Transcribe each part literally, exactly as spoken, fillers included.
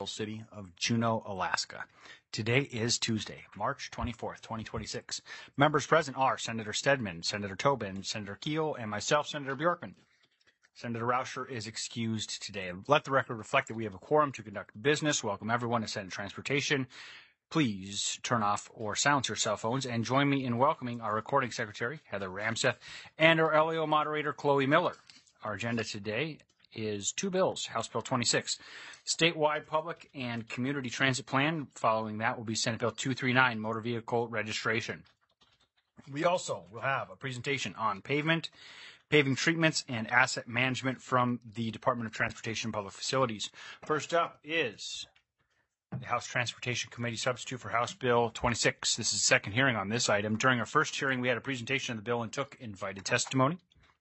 City of Juneau, Alaska. Today is Tuesday, March twenty-fourth, twenty twenty-six. Members present are Senator Stedman, Senator Tobin, Senator Keel, and myself, Senator Bjorkman. Senator Rauscher is excused today. Let the record reflect that we have a quorum to conduct business. Welcome everyone to Senate Transportation. Please turn off or silence your cell phones and join me in welcoming our recording secretary, Heather Ramseth, and our L E O moderator, Chloe Miller. Our agenda today is two bills, House Bill twenty-six, statewide public and community transit plan. Following that will be Senate Bill two thirty-nine, motor vehicle registration. We also will have a presentation on pavement, paving treatments, and asset management from the Department of Transportation and Public Facilities. First up is the House Transportation Committee substitute for House Bill twenty-six. This is the second hearing on this item. During our first hearing, we had a presentation of the bill and took invited testimony.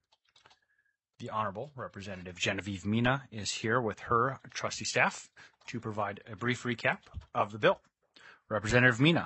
The Honorable Representative Genevieve Mina is here with her trustee staff to provide a brief recap of the bill. Representative Mina,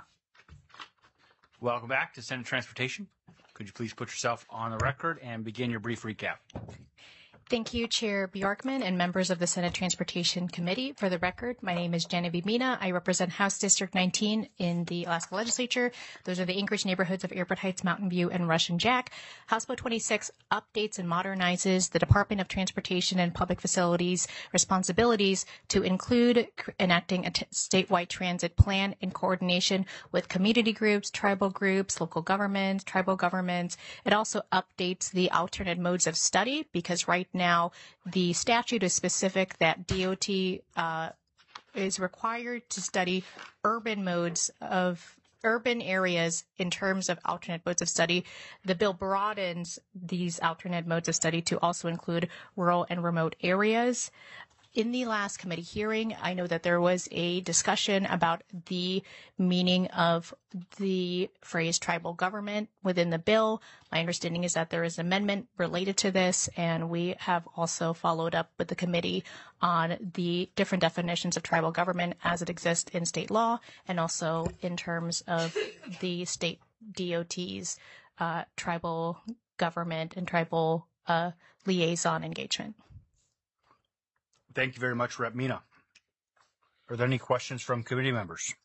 welcome back to Senate Transportation. Could you please put yourself on the record and begin your brief recap? Thank you, Chair Bjorkman and members of the Senate Transportation Committee. For the record, my name is Genevieve Mina. I represent House District nineteen in the Alaska Legislature. Those are the Anchorage neighborhoods of Airport Heights, Mountain View, and Russian Jack. House Bill twenty-six updates and modernizes the Department of Transportation and Public Facilities responsibilities to include enacting a t- statewide transit plan in coordination with community groups, tribal groups, local governments, tribal governments. It also updates the alternate modes of study because right now, the statute is specific that D O T uh, is required to study urban modes of urban areas in terms of alternate modes of study. The bill broadens these alternate modes of study to also include rural and remote areas. In the last committee hearing, I know that there was a discussion about the meaning of the phrase tribal government within the bill. My understanding is that there is an amendment related to this, and we have also followed up with the committee on the different definitions of tribal government as it exists in state law and also in terms of the state D O T's uh, tribal government and tribal uh, liaison engagement. Thank you very much, Representative Mina. Are there any questions from committee members?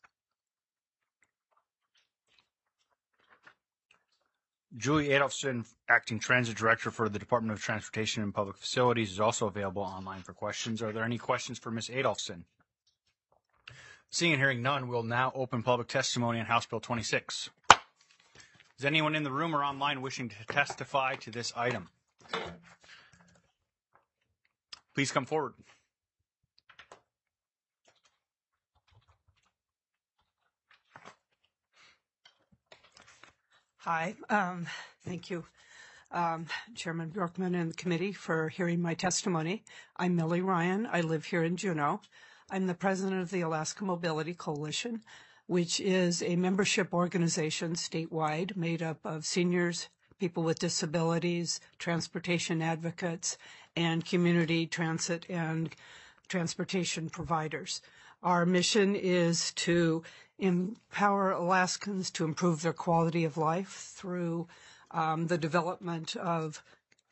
Julie Adolphson, Acting Transit Director for the Department of Transportation and Public Facilities, is also available online for questions. Are there any questions for Miz Adolphson? Seeing and hearing none, we'll now open public testimony on House Bill twenty-six. Is anyone in the room or online wishing to testify to this item? Please come forward. Hi, um, thank you, um, Chairman Bjorkman and the committee for hearing my testimony. I'm Millie Ryan. I live here in Juneau. I'm the president of the Alaska Mobility Coalition, which is a membership organization statewide made up of seniors, people with disabilities, transportation advocates, and community transit and transportation providers. Our mission is to empower Alaskans to improve their quality of life through um, the development of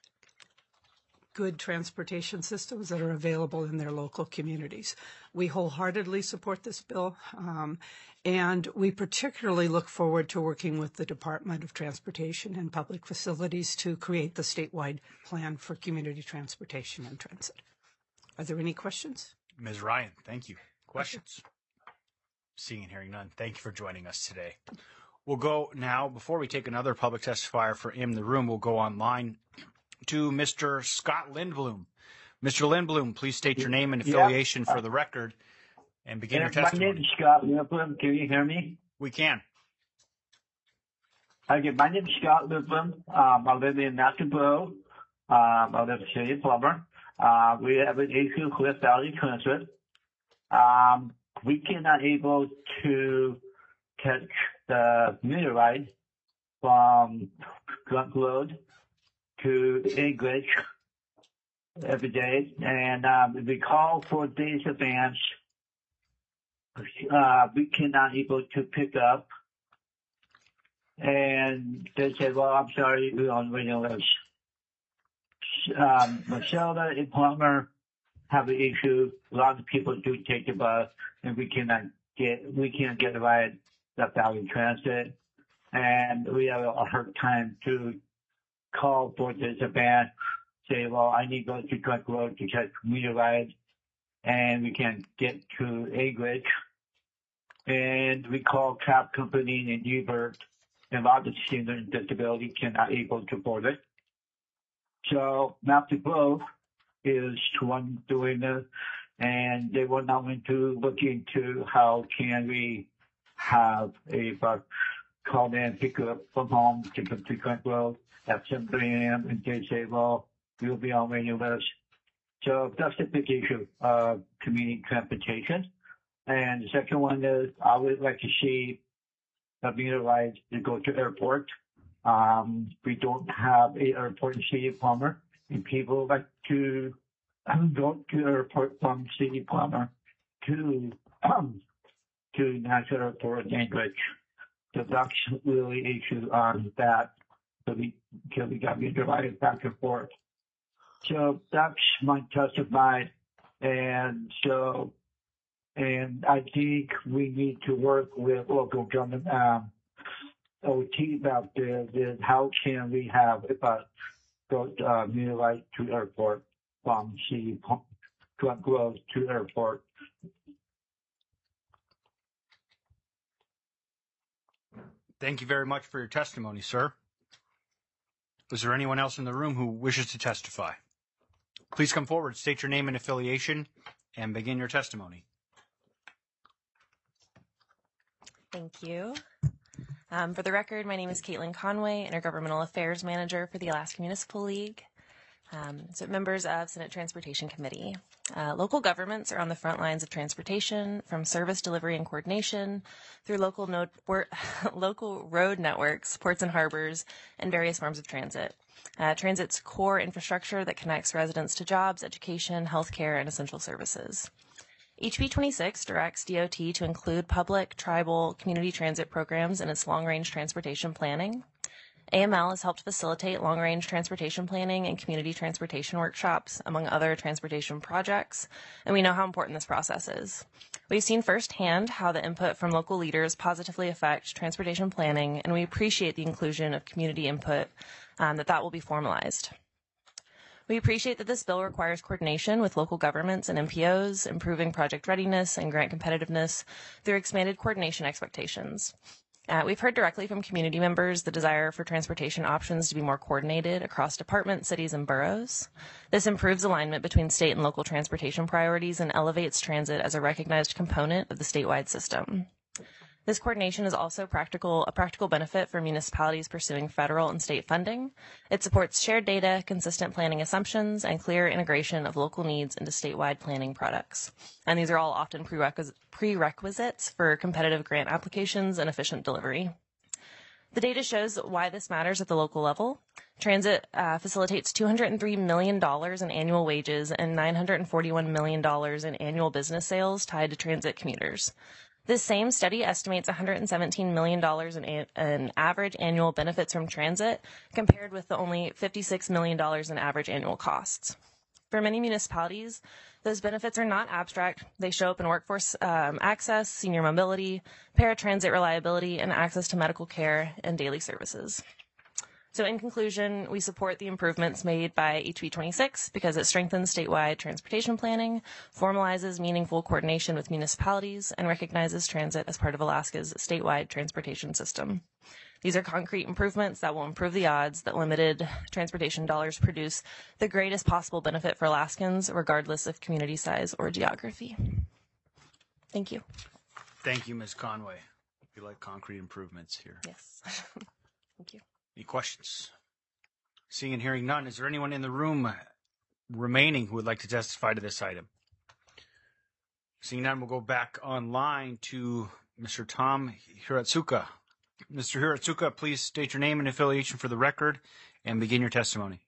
good transportation systems that are available in their local communities. We wholeheartedly support this bill, um, and we particularly look forward to working with the Department of Transportation and Public Facilities to create the statewide plan for community transportation and transit. Are there any questions? Miz Ryan, thank you. Questions? Seeing and hearing none, thank you for joining us today. We'll go now, before we take another public testifier for in the room, we'll go online to Mister Scott Lindblom. Mister Lindblom, please state your name and affiliation yeah. for the record and begin your testimony. My name is Scott Lindblom. Can you hear me? We can. Okay, my name is Scott Lindblom. Um, I live in Mascabo. Um, I live in the city of Plummer. Uh, we have an issue with Valley Transit. Um, we cannot able to catch the meter ride from Grunt Road to Anchorage every day, and um, if we call for days advance, uh, we cannot able to pick up, and they said, well, I'm sorry, we're on waiting list. Um, Matilda and Plummer have an issue. A lot of people do take the bus, and we cannot get we can't get a ride at Valley Transit, and we have a hard time to call for this event, say, well, I need to go to Trunk Road to catch commuter ride, and we can't get to Anchorage. And we call cab company in Newburgh, and a lot of seniors with disability cannot able to afford it. So Map to Growth is the one doing this, and they were now into look into how can we have a bus call in, pick up from home, take up to Trunk Road at seven a.m. and they say, well, you'll be on waiting list. So that's the big issue of community transportation. And the second one is I would like to see a meter ride to go to airport. Um, we don't have a airport in City of Palmer, and people like to go to airport from City of Palmer to um, to National Airport in Anchorage. So that's really issue on that. So we, so we got meter ride back and forth. So that's my testify, and so, and I think we need to work with local government, um, O T about this, is how can we have about go uh, meter ride to airport from City Trunk Road to airport. Thank you very much for your testimony, sir. Is there anyone else in the room who wishes to testify? Please come forward, state your name and affiliation, and begin your testimony. Thank you. Um, for the record, my name is Caitlin Conway, Intergovernmental Affairs Manager for the Alaska Municipal League. Um, so members of Senate Transportation Committee. Uh, local governments are on the front lines of transportation, from service delivery and coordination through local, node, port, local road networks, ports and harbors, and various forms of transit. Uh, transit's core infrastructure that connects residents to jobs, education, healthcare, and essential services. H B twenty-six directs D O T to include public, tribal, community transit programs in its long-range transportation planning. A M L has helped facilitate long-range transportation planning and community transportation workshops, among other transportation projects, and we know how important this process is. We've seen firsthand how the input from local leaders positively affect transportation planning, and we appreciate the inclusion of community input, um, that that will be formalized. We appreciate that this bill requires coordination with local governments and M P Os, improving project readiness and grant competitiveness through expanded coordination expectations. Uh, we've heard directly from community members the desire for transportation options to be more coordinated across departments, cities, and boroughs. This improves alignment between state and local transportation priorities and elevates transit as a recognized component of the statewide system. This coordination is also practical, a practical benefit for municipalities pursuing federal and state funding. It supports shared data, consistent planning assumptions, and clear integration of local needs into statewide planning products. And these are all often prerequis- prerequisites for competitive grant applications and efficient delivery. The data shows why this matters at the local level. Transit uh, facilitates two hundred three million dollars in annual wages and nine hundred forty-one million dollars in annual business sales tied to transit commuters. This same study estimates one hundred seventeen million dollars in, a- in average annual benefits from transit, compared with the only fifty-six million dollars in average annual costs. For many municipalities, those benefits are not abstract. They show up in workforce um, access, senior mobility, paratransit reliability, and access to medical care and daily services. So in conclusion, we support the improvements made by H B twenty-six because it strengthens statewide transportation planning, formalizes meaningful coordination with municipalities, and recognizes transit as part of Alaska's statewide transportation system. These are concrete improvements that will improve the odds that limited transportation dollars produce the greatest possible benefit for Alaskans, regardless of community size or geography. Thank you. Thank you, Miz Conway. We like concrete improvements here. Yes. Thank you. Any questions? Seeing and hearing none, is there anyone in the room remaining who would like to testify to this item? Seeing none, we'll go back online to Mister Tom Hiratsuka. Mister Hiratsuka, please state your name and affiliation for the record and begin your testimony.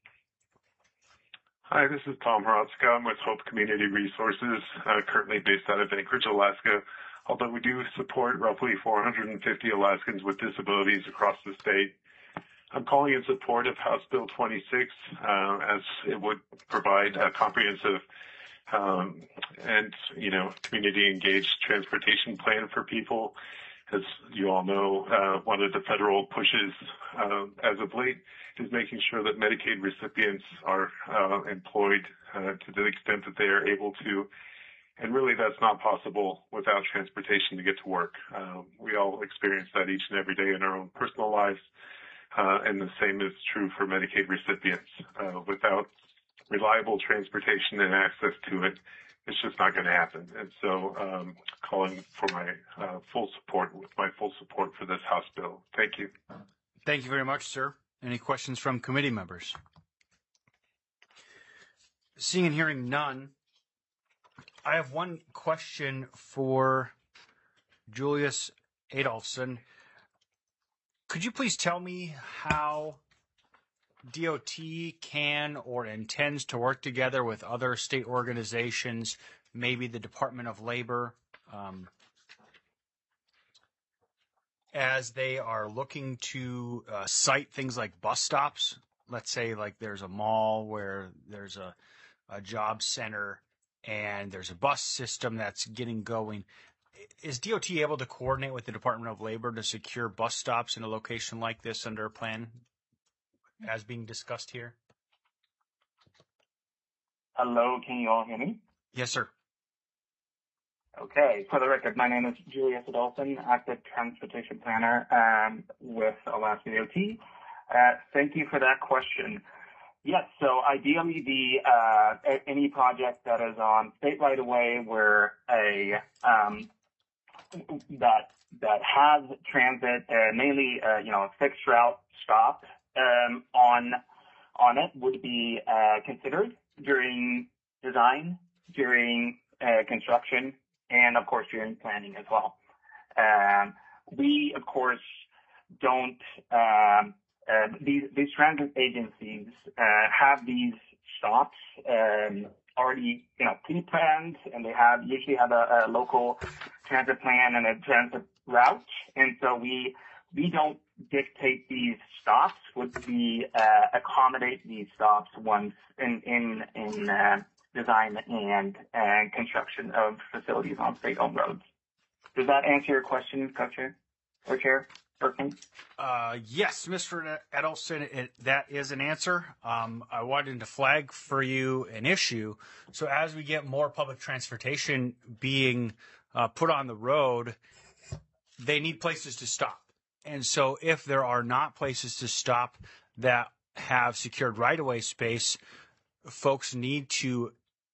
Hi, this is Tom Hiratsuka. I'm with Hope Community Resources, uh, currently based out of Anchorage, Alaska. Although we do support roughly four hundred fifty Alaskans with disabilities across the state. I'm calling in support of House Bill twenty-six, uh, as it would provide a comprehensive um, and, you know, community engaged transportation plan for people. As you all know, uh, one of the federal pushes uh, as of late is making sure that Medicaid recipients are uh, employed uh, to the extent that they are able to. And really, that's not possible without transportation to get to work. Um, we all experience that each and every day in our own personal lives. Uh, and the same is true for Medicaid recipients. Uh, without reliable transportation and access to it, it's just not going to happen. And so, um, calling for my uh, full support, with my full support for this House bill. Thank you. Thank you very much, sir. Any questions from committee members? Seeing and hearing none, I have one question for Julius Adolphson. Could you please tell me how D O T can or intends to work together with other state organizations, maybe the Department of Labor, um, as they are looking to uh, cite things like bus stops? Let's say like there's a mall where there's a, a job center and there's a bus system that's getting going. Is D O T able to coordinate with the Department of Labor to secure bus stops in a location like this under a plan as being discussed here? Hello, can you all hear me? Yes, sir. Okay, for the record, my name is Julius Adolphson, active transportation planner um, with Alaska D O T. Uh, thank you for that question. Yes, so ideally the uh, any project that is on state right of way where a um, that that has transit, uh, mainly uh, you know a fixed route stop um, on on it would be uh, considered during design, during uh, construction, and of course during planning as well. Um, we of course don't. Um, uh, these these transit agencies uh, have these stops um, already, you know, pre-planned, and they have usually have a, a local transit plan and a transit route, and so we we don't dictate these stops. Would we uh, accommodate these stops once in in in uh, design and and construction of facilities on state-owned roads? Does that answer your question, Co-Chair or Chair Berkman? Uh, yes, Mister Edelson, it, that is an answer. Um, I wanted to flag for you an issue. So as we get more public transportation being uh, put on the road, they need places to stop. And so if there are not places to stop that have secured right-of-way space, folks need to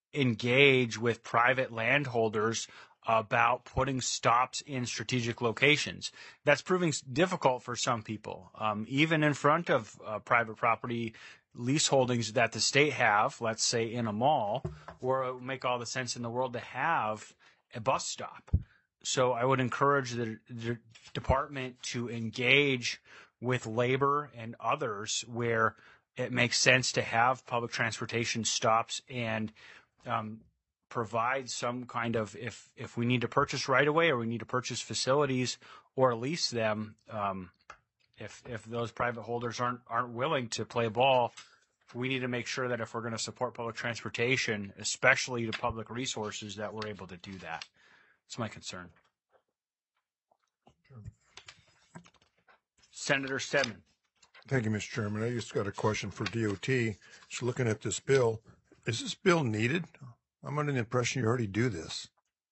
engage with private landholders about putting stops in strategic locations. That's proving difficult for some people. Um, even in front of uh, private property lease holdings that the state have, let's say in a mall, where it would make all the sense in the world to have a bus stop. So I would encourage the, the department to engage with labor and others where it makes sense to have public transportation stops and um, provide some kind of, if if we need to purchase right away or we need to purchase facilities or lease them, um, if if those private holders aren't aren't willing to play ball, we need to make sure that if we're going to support public transportation, especially to public resources, that we're able to do that. That's my concern. Senator Stedman. Thank you, Mister Chairman. I just got a question for D O T. Just looking at this bill, is this bill needed? I'm under the impression you already do this.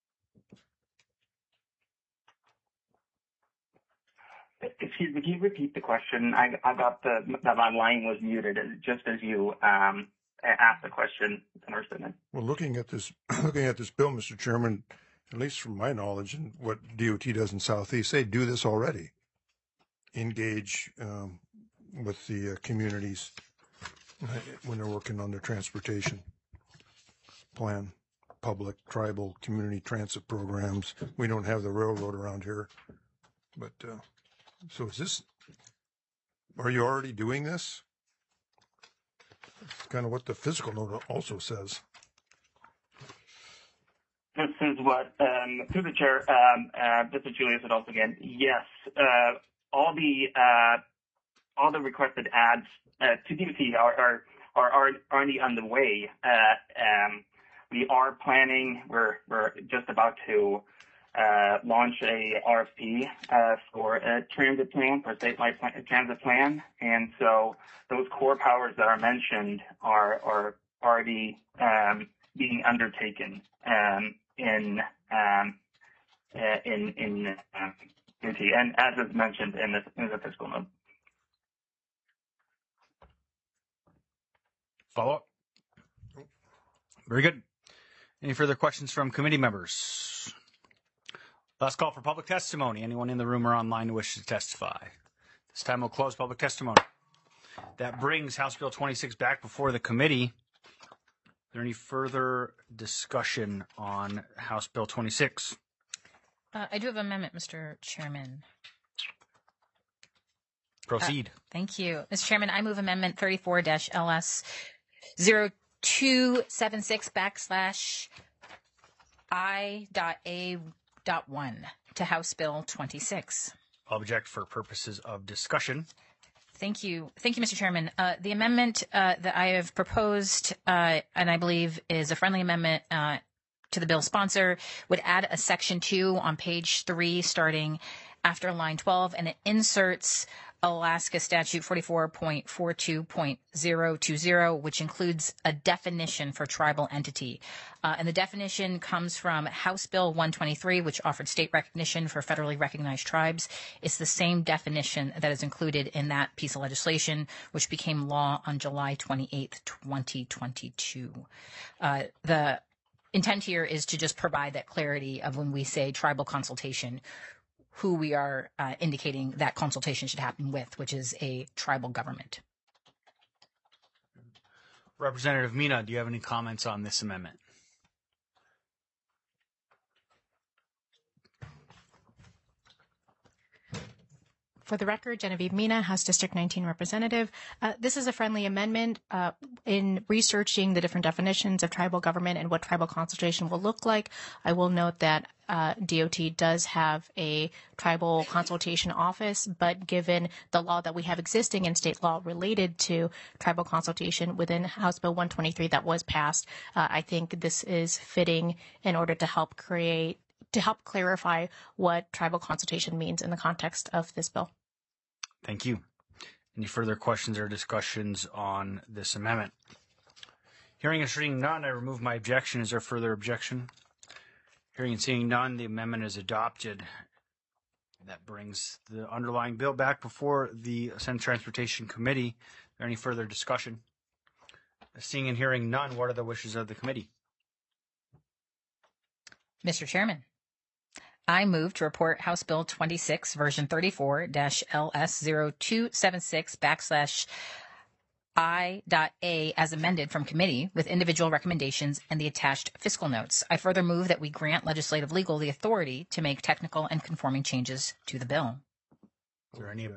Excuse me, can you repeat the question? I, I got the, that my line was muted just as you um, asked the question. Well, looking at this, looking at this bill, Mister Chairman, at least from my knowledge and what D O T does in Southeast, they do this already. Engage um, with the uh, communities when they're working on their transportation plan, public, tribal, community transit programs. We don't have the railroad around here, but uh, so is this, are you already doing this? It's kind of what the physical note also says. This is what, um, through the chair, um, uh, this is Julius Adolphson again. Yes, uh, all the, uh, all the requested ads uh, to D O T are, are, are, are already on the way. Uh, um, we are planning, we're, we're just about to uh, launch a R F P uh, for a transit plan, for a statewide plan, transit plan. And so those core powers that are mentioned are, are already um, being undertaken um, in um, uh, in in uh, D O T, and as is mentioned in the in the fiscal note. Follow up? Very good. Any further questions from committee members? Last call for public testimony. Anyone in the room or online who wishes to testify? This time we'll close public testimony. That brings House Bill twenty-six back before the committee. Is there any further discussion on House Bill twenty-six? Uh, I do have an amendment, Mister Chairman. Proceed. Uh, thank you. Mister Chairman, I move Amendment thirty-four L S zero two seven six backslash I dot A dot one to House Bill twenty-six. Object for purposes of discussion. Thank you. Thank you, Mister Chairman. Uh, the amendment uh, that I have proposed, uh, and I believe is a friendly amendment uh, to the bill sponsor, would add a section two on page three, starting after line twelve, and it inserts Alaska Statute forty-four point forty-two point zero two zero, which includes a definition for tribal entity. Uh, and the definition comes from House Bill one twenty-three, which offered state recognition for federally recognized tribes. It's the same definition that is included in that piece of legislation, which became law on July twenty-eighth, twenty twenty-two. Uh, the intent here is to just provide that clarity of when we say tribal consultation, who we are uh, indicating that consultation should happen with, which is a tribal government. Representative Mina, do you have any comments on this amendment? For the record, Genevieve Mina, House District nineteen representative. Uh, this is a friendly amendment. Uh, in researching the different definitions of tribal government and what tribal consultation will look like, I will note that uh, D O T does have a tribal consultation office, but given the law that we have existing in state law related to tribal consultation within House Bill one twenty-three that was passed, uh, I think this is fitting in order to help create to help clarify what tribal consultation means in the context of this bill. Thank you. Any further questions or discussions on this amendment? Hearing and seeing none, I remove my objection. Is there further objection? Hearing and seeing none, the amendment is adopted. That brings the underlying bill back before the Senate Transportation Committee. Is there any further discussion? Seeing and hearing none, what are the wishes of the committee? Mister Chairman, I move to report House Bill twenty-six, version thirty-four L S zero two seven six backslash I dot A as amended from committee with individual recommendations and the attached fiscal notes. I further move that we grant legislative legal the authority to make technical and conforming changes to the bill. Is there any?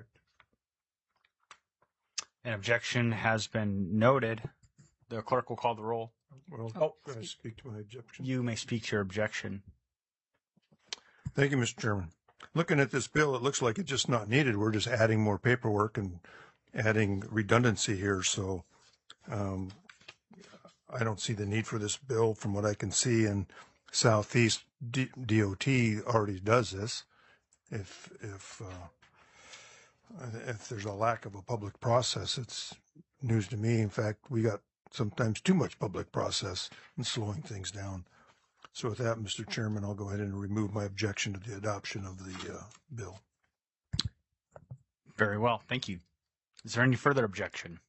An objection has been noted. The clerk will call the roll. Well, Oh, can I speak to my objection? You may speak to your objection. Thank you, Mister Chairman. Looking at this bill, it looks like it's just not needed. We're just adding more paperwork and adding redundancy here. So um, I don't see the need for this bill from what I can see. And Southeast D- DOT already does this. If if uh, if there's a lack of a public process, it's news to me. In fact, we got sometimes too much public process and slowing things down. So with that, Mister Chairman, I'll go ahead and remove my objection to the adoption of the uh, bill. Very well. Thank you. Is there any further objection?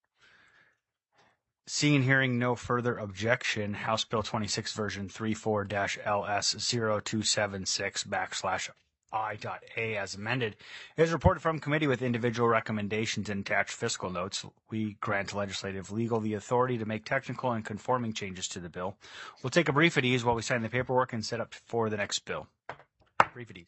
Seeing and hearing no further objection, House Bill twenty-six, version thirty-four L S zero two seven six backslash I dot A as amended is reported from committee with individual recommendations and attached fiscal notes. We grant legislative legal the authority to make technical and conforming changes to the bill. We'll take a brief at ease while we sign the paperwork and set up for the next bill. Brief at ease.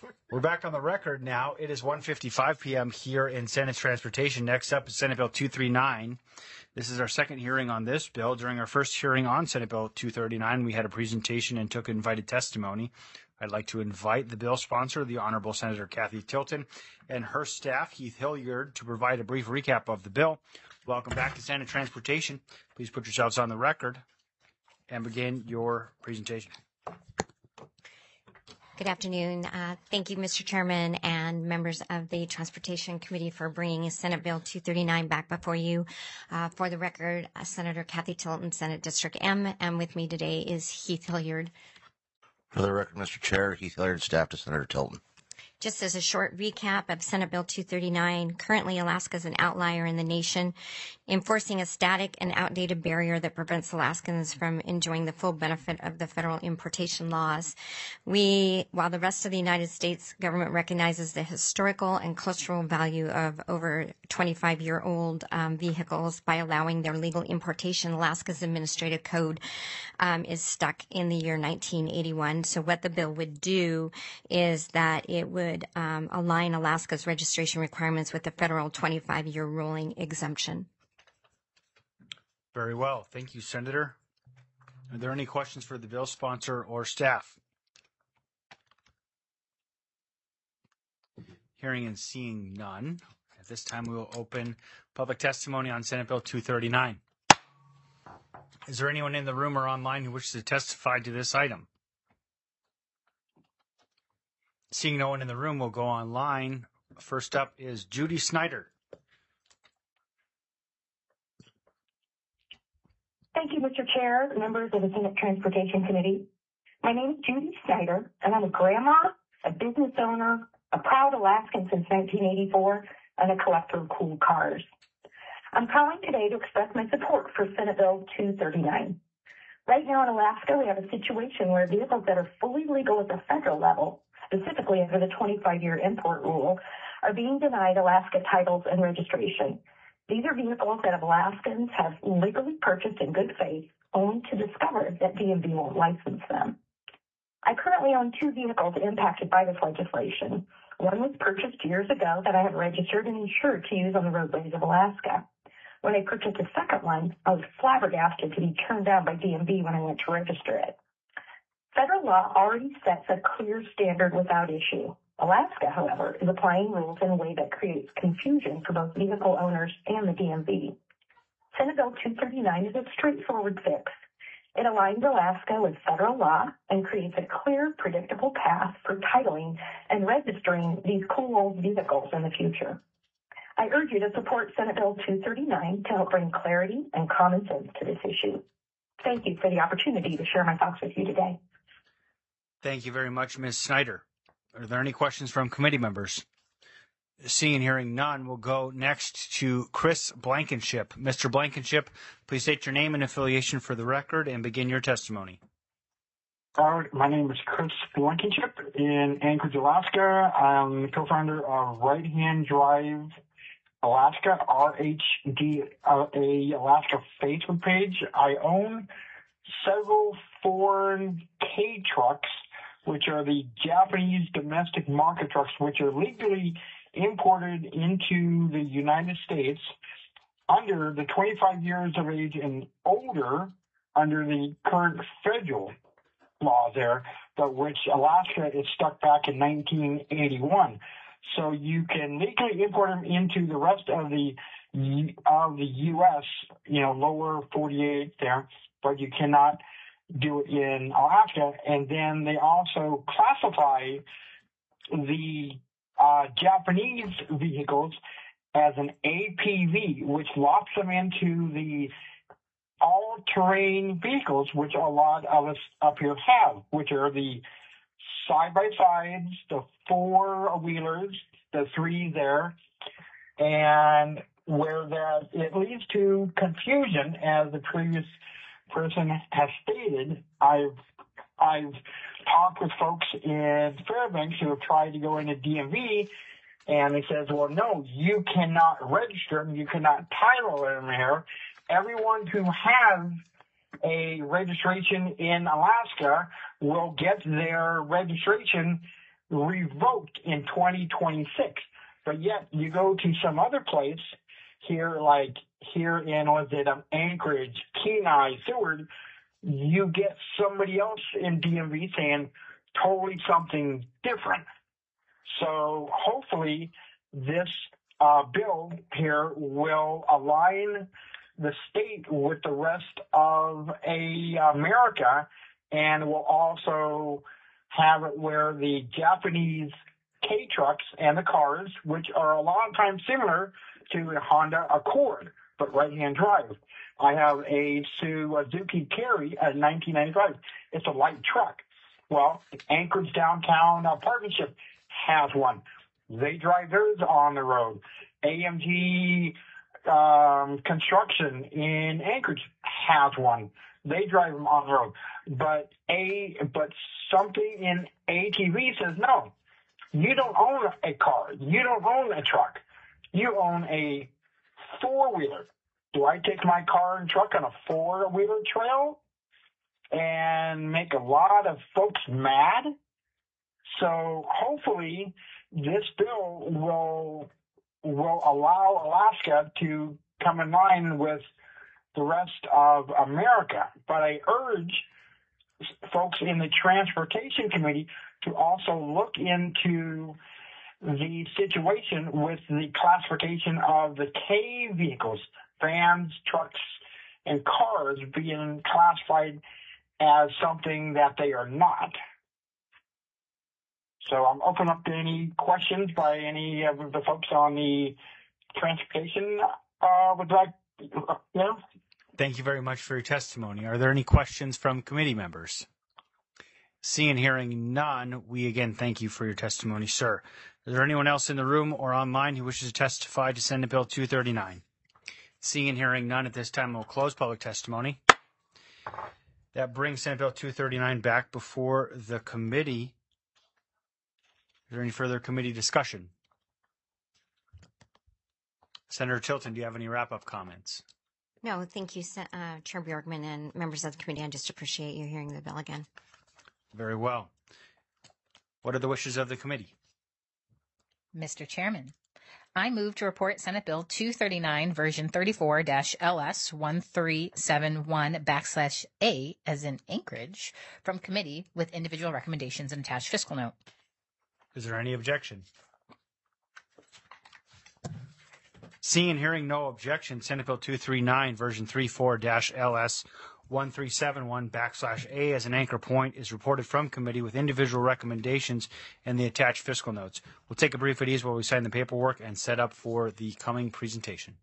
We're back on the record now. It is one fifty-five p.m. here in Senate Transportation. Next up is Senate Bill two thirty-nine. This is our second hearing on this bill. During our first hearing on Senate Bill two thirty-nine, we had a presentation and took invited testimony. I'd like to invite the bill sponsor, the Honorable Senator Kathy Tilton, and her staff, Heath Hilliard, to provide a brief recap of the bill. Welcome back to Senate Transportation. Please put yourselves on the record and begin your presentation. Good afternoon. Uh, thank you, Mister Chairman, and members of the Transportation Committee for bringing Senate Bill two thirty-nine back before you. Uh, for the record, uh, Senator Kathy Tilton, Senate District M, and with me today is Heath Hilliard. For the record, Mister Chair, Heath Hilliard, staff to Senator Tilton. Just as a short recap of Senate Bill two thirty-nine, currently Alaska is an outlier in the nation, enforcing a static and outdated barrier that prevents Alaskans from enjoying the full benefit of the federal importation laws. We, while the rest of the United States government recognizes the historical and cultural value of over twenty-five-year-old um, vehicles by allowing their legal importation, Alaska's administrative code um, is stuck in the year nineteen eighty-one. So what the bill would do is that it would Um, align Alaska's registration requirements with the federal twenty-five-year rolling exemption. Very well. Thank you, Senator. Are there any questions for the bill sponsor or staff? Hearing and seeing none. At this time, we will open public testimony on Senate Bill two thirty-nine. Is there anyone in the room or online who wishes to testify to this item? Seeing no one in the room, we'll go online. First up is Judy Snyder. Thank you, Mister Chair, members of the Senate Transportation Committee. My name is Judy Snyder, and I'm a grandma, a business owner, a proud Alaskan since nineteen eighty-four, and a collector of cool cars. I'm calling today to express my support for Senate Bill two thirty-nine. Right now in Alaska, we have a situation where vehicles that are fully legal at the federal level, specifically under the twenty-five-year import rule, are being denied Alaska titles and registration. These are vehicles that Alaskans have legally purchased in good faith, only to discover that D M V won't license them. I currently own two vehicles impacted by this legislation. One was purchased years ago that I have registered and insured to use on the roadways of Alaska. When I purchased a second one, I was flabbergasted to be turned down by D M V when I went to register it. Federal law already sets a clear standard without issue. Alaska, however, is applying rules in a way that creates confusion for both vehicle owners and the D M V. Senate Bill two thirty-nine is a straightforward fix. It aligns Alaska with federal law and creates a clear, predictable path for titling and registering these cool old vehicles in the future. I urge you to support Senate Bill two thirty-nine to help bring clarity and common sense to this issue. Thank you for the opportunity to share my thoughts with you today. Thank you very much, Miz Snyder. Are there any questions from committee members? Seeing and hearing none, we'll go next to Chris Blankenship. Mister Blankenship, please state your name and affiliation for the record and begin your testimony. Uh, my name is Chris Blankenship in Anchorage, Alaska. I'm the co-founder of Right Hand Drive Alaska, R H D A Alaska Facebook page. I own several foreign K trucks, which are the Japanese domestic market trucks, which are legally imported into the United States under the twenty-five years of age and older under the current federal law there, but which Alaska is stuck back in nineteen eighty-one. So you can legally import them into the rest of the of the U S, you know, lower forty-eight there, but you cannot do it in Alaska. And then they also classify the uh, Japanese vehicles as an A P V, which locks them into the all-terrain vehicles, which a lot of us up here have, which are the side-by-sides, the four-wheelers, the three there, and where that it leads to confusion, as the previous person has stated. I've I've talked with folks in Fairbanks who have tried to go into D M V, and they says, well, no, you cannot register them, you cannot title them here. Everyone who has a registration in Alaska will get their registration revoked in twenty twenty-six. But yet you go to some other place here, like here in, was it um, Anchorage, Kenai, Seward, you get somebody else in D M V saying totally something different. So hopefully this uh, bill here will align the state with the rest of a America, and will also have it where the Japanese K trucks and the cars, which are a lot of times similar to a Honda Accord, but right-hand drive. I have a Suzuki Carry at nineteen ninety-five. It's a light truck. Well, Anchorage Downtown uh, Partnership has one. They drive theirs on the road. A M G um, Construction in Anchorage has one. They drive them on the road. But a but something in A T V says no. You don't own a car. You don't own a truck. You own a four-wheeler. Do I take my car and truck on a four-wheeler trail and make a lot of folks mad? So hopefully this bill will will allow Alaska to come in line with the rest of America. But I urge folks in the Transportation Committee to also look into the situation with the classification of the K vehicles, vans, trucks, and cars being classified as something that they are not. So I'm open up to any questions by any of the folks on the transportation. Uh, would like, uh, yeah. Thank you very much for your testimony. Are there any questions from committee members? Seeing and hearing none, we again thank you for your testimony, sir. Is there anyone else in the room or online who wishes to testify to Senate Bill two thirty-nine? Seeing and hearing none at this time, we'll close public testimony. That brings Senate Bill two thirty-nine back before the committee. Is there any further committee discussion? Senator Tilton, do you have any wrap-up comments? No, thank you, uh, Chair Bjorkman and members of the committee. I just appreciate you hearing the bill again. Very well. What are the wishes of the committee? Mister Chairman, I move to report Senate Bill two thirty-nine, version thirty-four L S one three seven one backslash A, as in Anchorage, from committee with individual recommendations and attached fiscal note. Is there any objection? Seeing and hearing no objection, Senate Bill two thirty-nine, version thirty-four L S one three seven one backslash A as an anchor point is reported from committee with individual recommendations and the attached fiscal notes. We'll take a brief at ease while we sign the paperwork and set up for the coming presentation.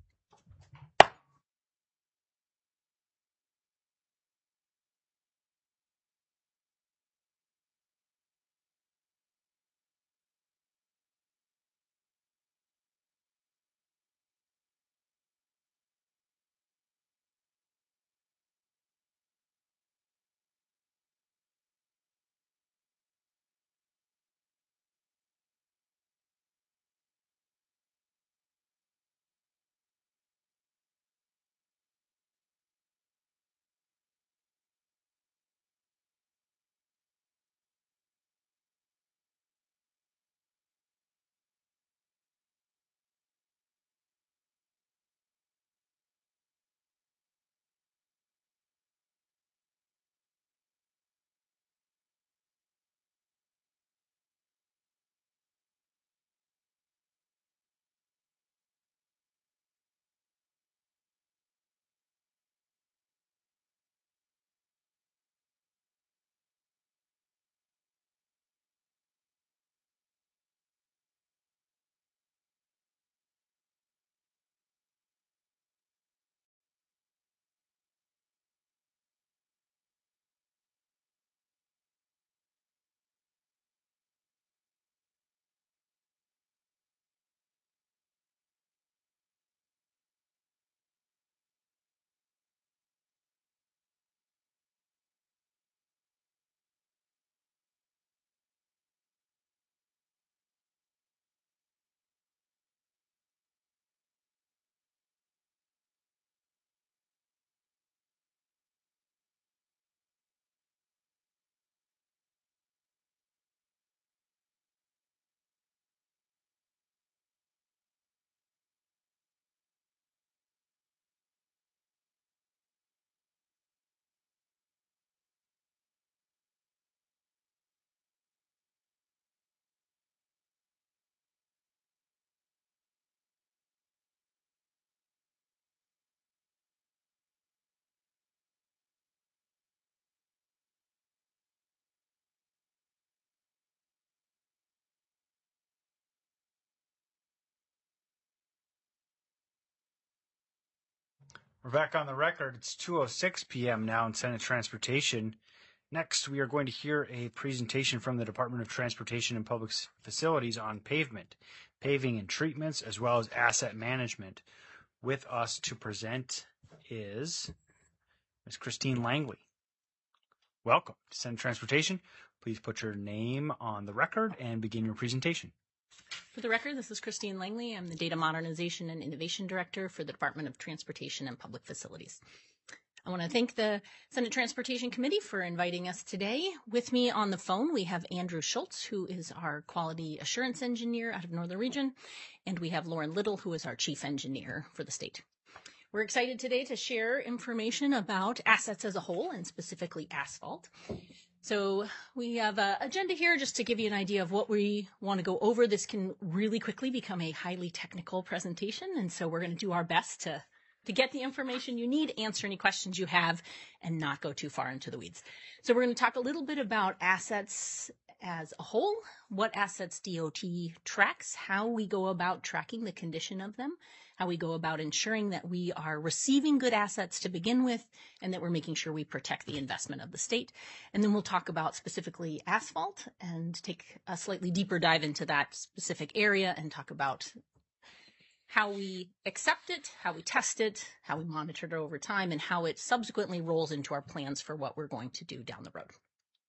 We're back on the record. It's two oh six p.m. now in Senate Transportation. Next, we are going to hear a presentation from the Department of Transportation and Public Facilities on pavement, paving and treatments, as well as asset management. With us to present is Miz Christine Langley. Welcome to Senate Transportation. Please put your name on the record and begin your presentation. For the record, this is Christine Langley. I'm the Data Modernization and Innovation Director for the Department of Transportation and Public Facilities. I want to thank the Senate Transportation Committee for inviting us today. With me on the phone, we have Andrew Schultz, who is our Quality Assurance Engineer out of Northern Region, and we have Lauren Little, who is our Chief Engineer for the state. We're excited today to share information about assets as a whole, and specifically asphalt. So we have an agenda here just to give you an idea of what we want to go over. This can really quickly become a highly technical presentation, and so we're going to do our best to, to get the information you need, answer any questions you have, and not go too far into the weeds. So we're going to talk a little bit about assets as a whole, what assets D O T tracks, how we go about tracking the condition of them, how we go about ensuring that we are receiving good assets to begin with, and that we're making sure we protect the investment of the state. And then we'll talk about specifically asphalt and take a slightly deeper dive into that specific area and talk about how we accept it, how we test it, how we monitor it over time, and how it subsequently rolls into our plans for what we're going to do down the road.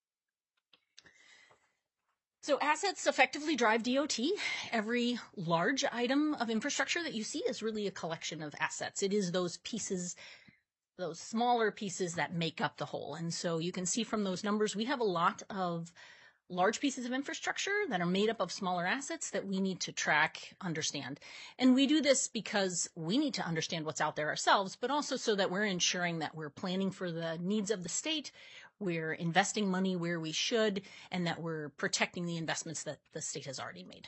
So assets effectively drive D O T. Every large item of infrastructure that you see is really a collection of assets. It is those pieces, those smaller pieces that make up the whole. And so you can see from those numbers, we have a lot of large pieces of infrastructure that are made up of smaller assets that we need to track, understand. And we do this because we need to understand what's out there ourselves, but also so that we're ensuring that we're planning for the needs of the state, we're investing money where we should, and that we're protecting the investments that the state has already made.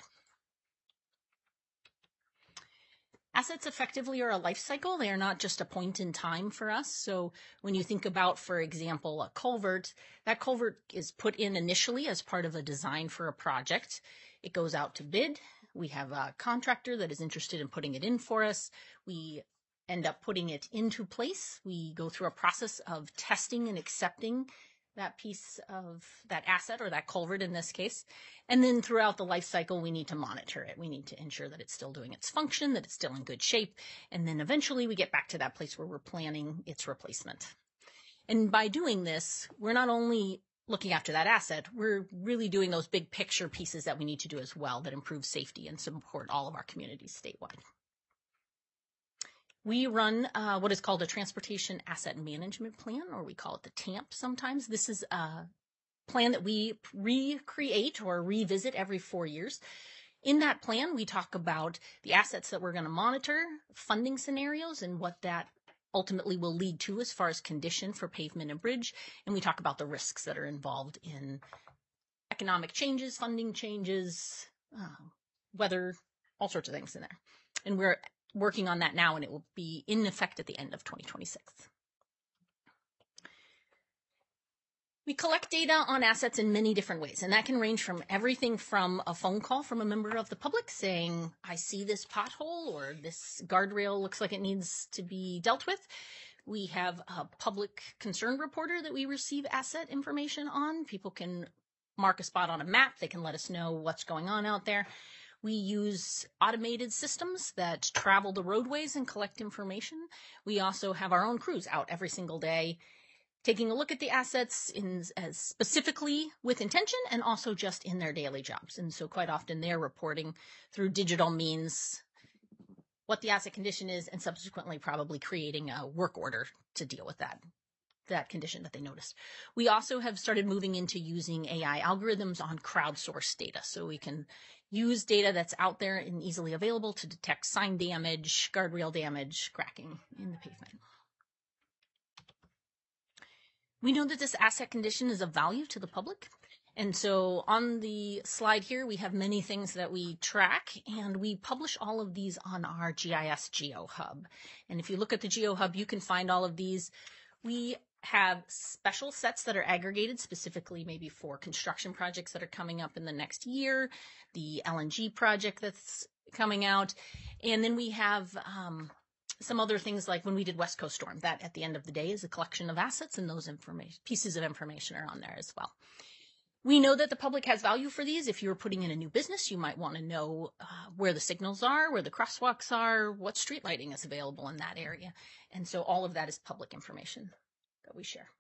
Assets effectively are a life cycle. They are not just a point in time for us. So when you think about, for example, a culvert, that culvert is put in initially as part of a design for a project. It goes out to bid. We have a contractor that is interested in putting it in for us. We end up putting it into place. We go through a process of testing and accepting that piece of that asset, or that culvert in this case. And then throughout the life cycle, we need to monitor it. We need to ensure that it's still doing its function, that it's still in good shape. And then eventually we get back to that place where we're planning its replacement. And by doing this, we're not only looking after that asset, we're really doing those big picture pieces that we need to do as well that improve safety and support all of our communities statewide. We run uh, what is called a Transportation Asset Management Plan, or we call it the T A M P sometimes. This is a plan that we recreate or revisit every four years. In that plan, we talk about the assets that we're going to monitor, funding scenarios, and what that ultimately will lead to as far as condition for pavement and bridge. And we talk about the risks that are involved in economic changes, funding changes, uh, weather, all sorts of things in there. And we're working on that now, and it will be in effect at the end of twenty twenty-six. We collect data on assets in many different ways, and that can range from everything from a phone call from a member of the public saying, I see this pothole or this guardrail looks like it needs to be dealt with. We have a public concern reporter that we receive asset information on. People can mark a spot on a map. They can let us know what's going on out there. We use automated systems that travel the roadways and collect information. We also have our own crews out every single day taking a look at the assets in as specifically with intention and also just in their daily jobs. And so quite often they're reporting through digital means what the asset condition is and subsequently probably creating a work order to deal with that. that condition that they noticed. We also have started moving into using A I algorithms on crowdsourced data. So we can use data that's out there and easily available to detect sign damage, guardrail damage, cracking in the pavement. We know that this asset condition is of value to the public. And so on the slide here, we have many things that we track, and we publish all of these on our G I S GeoHub. And if you look at the GeoHub, you can find all of these. We have special sets that are aggregated specifically maybe for construction projects that are coming up in the next year, the L N G project that's coming out. And then we have um, some other things like when we did West Coast Storm, that at the end of the day is a collection of assets, and those information pieces of information are on there as well. We know that the public has value for these. If you're putting in a new business, you might want to know uh, where the signals are, where the crosswalks are, what street lighting is available in that area. And so all of that is public information that we share.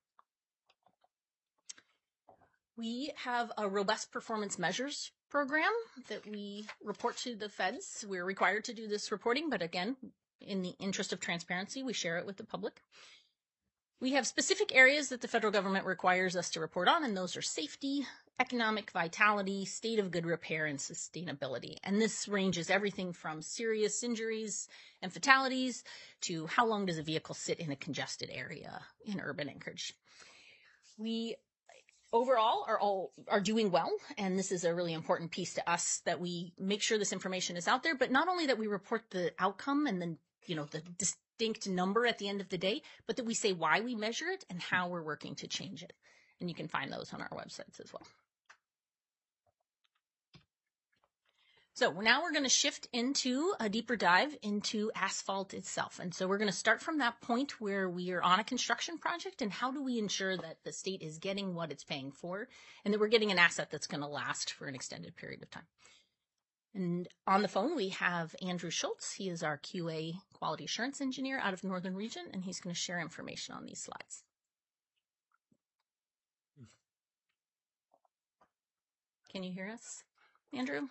We have a robust performance measures program that we report to the feds. We're required to do this reporting, but again, in the interest of transparency, we share it with the public. We have specific areas that the federal government requires us to report on, and those are safety, economic vitality, state of good repair, and sustainability. And this ranges everything from serious injuries and fatalities to how long does a vehicle sit in a congested area in urban Anchorage. We overall are all are doing well, and this is a really important piece to us, that we make sure this information is out there, but not only that we report the outcome and then, you know, the distinct number at the end of the day, but that we say why we measure it and how we're working to change it. And you can find those on our websites as well. So now we're going to shift into a deeper dive into asphalt itself. And so we're going to start from that point where we are on a construction project, and how do we ensure that the state is getting what it's paying for, and that we're getting an asset that's going to last for an extended period of time. And on the phone, we have Andrew Schultz. He is our Q A Quality Assurance Engineer out of Northern Region, and he's going to share information on these slides. Can you hear us, Andrew?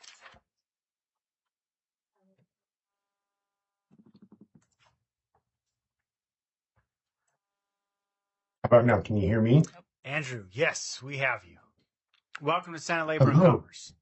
How about now? Can you hear me? Andrew, yes, we have you. Welcome to Senate Labor and Hello. Commerce.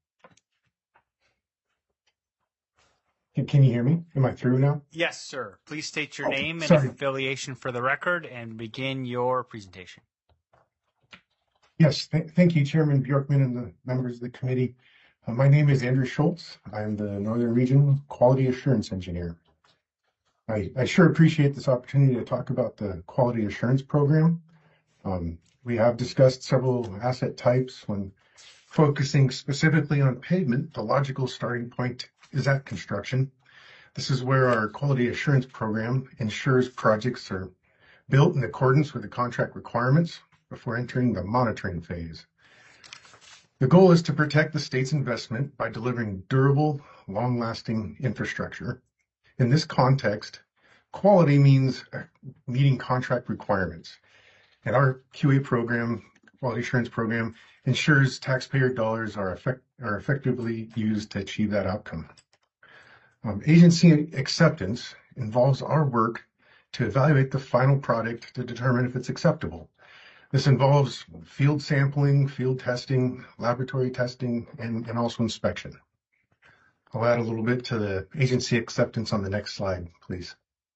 Can, can you hear me? Am I through now? Yes, sir. Please state your Oh, name and sorry. affiliation for the record and begin your presentation. Yes, th- thank you, Chairman Bjorkman and the members of the committee. Uh, my name is Andrew Schultz. I'm the Northern Region Quality Assurance Engineer. I, I sure appreciate this opportunity to talk about the Quality Assurance Program. Um, we have discussed several asset types. When focusing specifically on pavement, the logical starting point is at construction. This is where our Quality Assurance Program ensures projects are built in accordance with the contract requirements before entering the monitoring phase. The goal is to protect the state's investment by delivering durable, long-lasting infrastructure. In this context, quality means meeting contract requirements. And our Q A program, Quality Assurance Program, ensures taxpayer dollars are, effect, are effectively used to achieve that outcome. Um, agency acceptance involves our work to evaluate the final product to determine if it's acceptable. This involves field sampling, field testing, laboratory testing, and, and also inspection. I'll add a little bit to the agency acceptance on the next slide, please.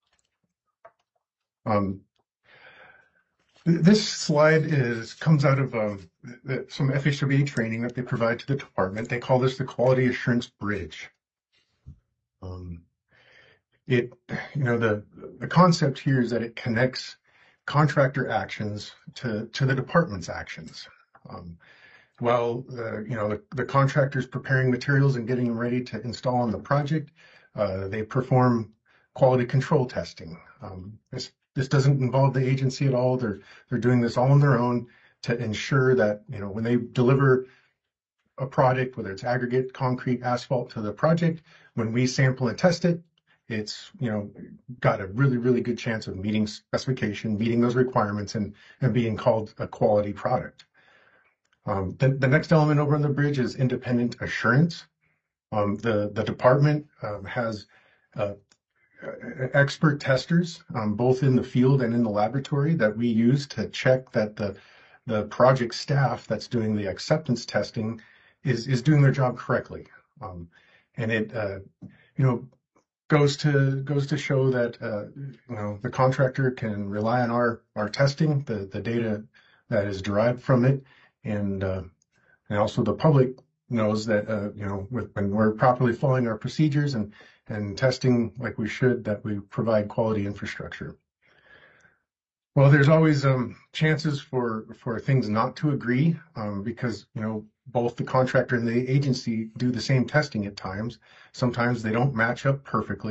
Um, th- this slide is comes out of um, the, some F H W A training that they provide to the department. They call this the Quality Assurance Bridge. Um, it, you know, the the concept here is that it connects contractor actions to to the department's actions. Um, While uh, you know the, the contractor's preparing materials and getting them ready to install on the project, uh, they perform quality control testing. Um, this this doesn't involve the agency at all. They're they're doing this all on their own to ensure that, you know, when they deliver a product, whether it's aggregate, concrete, asphalt to the project, when we sample and test it, it's, you know, got a really really good chance of meeting specification, meeting those requirements, and and being called a quality product. Um, the, the next element over on the bridge is independent assurance. Um, the, the department um, has uh, expert testers, um, both in the field and in the laboratory, that we use to check that the, the project staff that's doing the acceptance testing is, is doing their job correctly. Um, and it, uh, you know, goes to goes to show that, uh, you know, the contractor can rely on our, our testing, the, the data that is derived from it. And uh, and also the public knows that, uh, you know, with, when we're properly following our procedures and, and testing like we should, that we provide quality infrastructure. Well, there's always um, chances for, for things not to agree um, because, you know, both the contractor and the agency do the same testing at times. Sometimes they don't match up perfectly.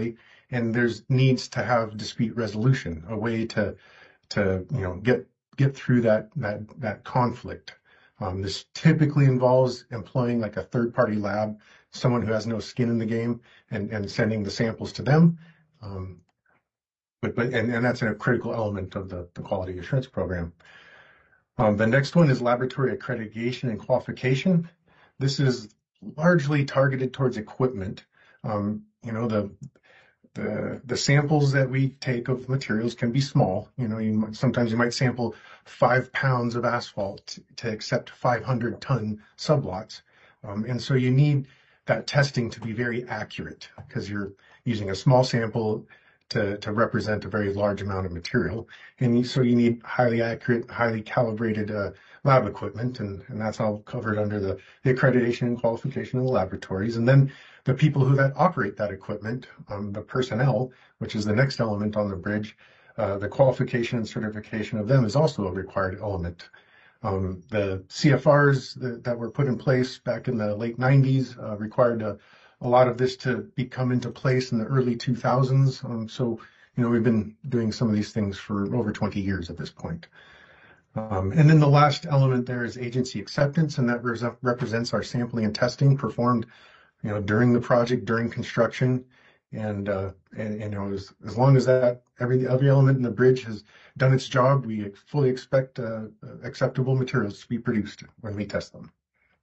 and there's needs to have dispute resolution, a way to to you know get get through that that that conflict. Um, this typically involves employing like a third-party lab, someone who has no skin in the game, and, and sending the samples to them. Um, but but and, and that's a critical element of the, the quality assurance program. Um, the next one is laboratory accreditation and qualification. This is largely targeted towards equipment. Um, you know, the The, the samples that we take of materials can be small. You know, you might, sometimes you might sample five pounds of asphalt to, to accept five hundred ton sublots. Um, and so you need that testing to be very accurate because you're using a small sample to, to represent a very large amount of material. And you, so you need highly accurate, highly calibrated uh, lab equipment. And, and that's all covered under the, the accreditation and qualification of the laboratories. And then the people who that operate that equipment, um, the personnel, which is the next element on the bridge, uh, the qualification and certification of them is also a required element. Um, the C F Rs that, that were put in place back in the late nineties uh, required a, a lot of this to be come into place in the early two thousands. Um, so, you know, we've been doing some of these things for over twenty years at this point. Um, and then the last element there is agency acceptance, and that res- represents our sampling and testing performed you know, during the project, during construction, and, uh, and, and you know, as, as long as that every every element in the bridge has done its job, we fully expect uh, acceptable materials to be produced when we test them.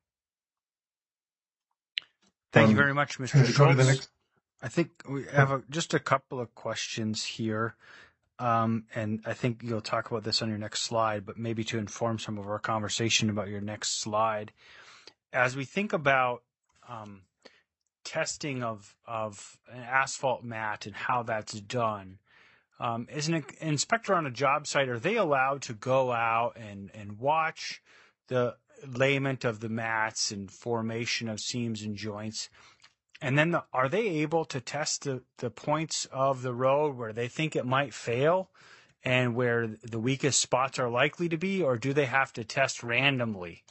Thank um, you very much, Mister Schultz. Go to the next. I think we have a, just a couple of questions here, um, and I think you'll talk about this on your next slide, but maybe to inform some of our conversation about your next slide. As we think about um, testing of of an asphalt mat and how that's done. Um, as an inspector on a job site, are they allowed to go out and, and watch the layment of the mats and formation of seams and joints? And then the, are they able to test the, the points of the road where they think it might fail and where the weakest spots are likely to be, or do they have to test randomly?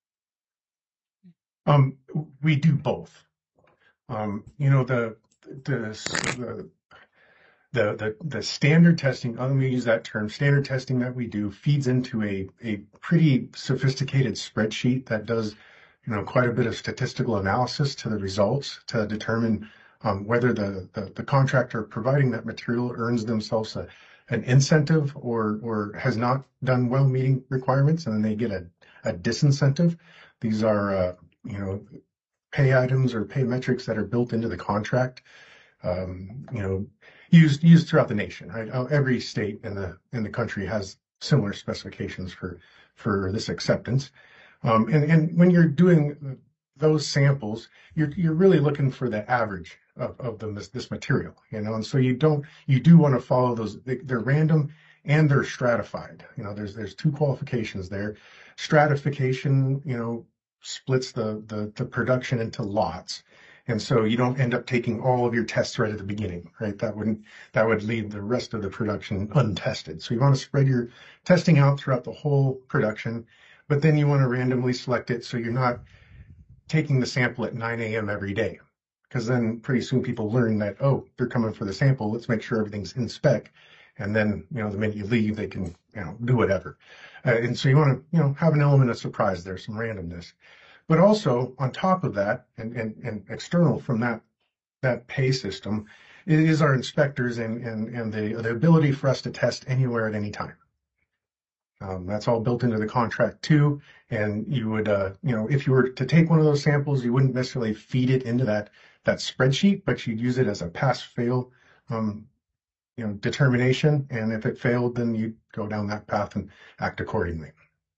Um, we do both. Um, you know, the, the, the, the, the, the standard testing, let me use that term, standard testing that we do feeds into a, a pretty sophisticated spreadsheet that does, you know, quite a bit of statistical analysis to the results to determine um, whether the, the, the contractor providing that material earns themselves a, an incentive or, or has not done well meeting requirements, and then they get a, a disincentive. These are, uh, you know, pay items or pay metrics that are built into the contract, um, you know, used used throughout the nation, right? Every state in the in the country has similar specifications for for this acceptance. Um, and, and when you're doing those samples, you're you're really looking for the average of, of the, this, this material, you know, and so you don't you do want to follow those. They, they're random and they're stratified. You know, there's there's two qualifications there. Stratification, you know, splits the, the, the production into lots. And so you don't end up taking all of your tests right at the beginning, right? That wouldn't, that would leave the rest of the production untested. So you want to spread your testing out throughout the whole production, but then you want to randomly select it so you're not taking the sample at nine a.m. every day. Because then pretty soon people learn that, oh, they're coming for the sample, let's make sure everything's in spec. And then, you know, the minute you leave, they can, you know, do whatever. Uh, and so you want to, you know, have an element of surprise there, some randomness. But also on top of that, and, and, and external from that that pay system, is our inspectors and, and, and the, the ability for us to test anywhere at any time. Um, that's all built into the contract too. And you would, uh, you know, if you were to take one of those samples, you wouldn't necessarily feed it into that that spreadsheet, but you'd use it as a pass-fail um, you know, determination, and if it failed, then you go down that path and act accordingly.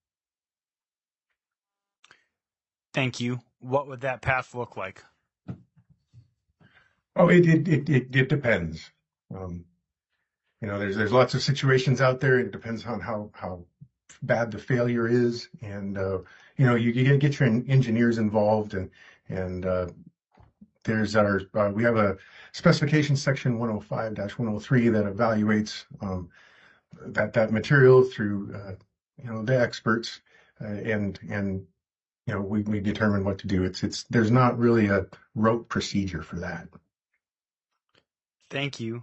Thank you. What would that path look like? Oh, it it it it, it depends. Um, you know, there's there's lots of situations out there. It depends on how how bad the failure is, and uh, you know, you, you get your engineers involved, and and uh, there's our uh, we have a specification section one oh five dash one oh three that evaluates um, that that material through uh, you know the experts, uh, and and you know we, we determine what to do. It's it's there's not really a rote procedure for that. Thank you.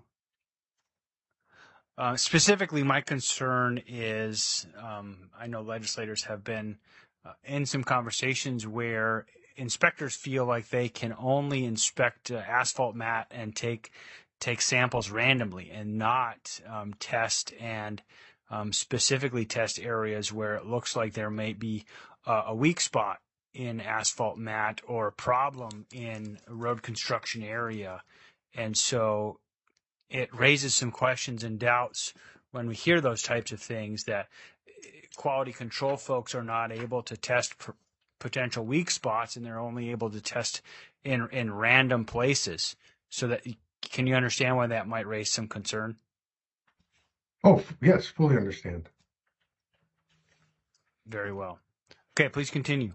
Uh, specifically, my concern is um, I know legislators have been uh, in some conversations where inspectors feel like they can only inspect uh, asphalt mat and take take samples randomly and not um, test and um, specifically test areas where it looks like there may be uh, a weak spot in asphalt mat or a problem in a road construction area. And so it raises some questions and doubts when we hear those types of things, that quality control folks are not able to test pr- potential weak spots, and they're only able to test in in random places. So that, can you understand why that might raise some concern? Oh, yes, fully understand. Very well. Okay, please continue.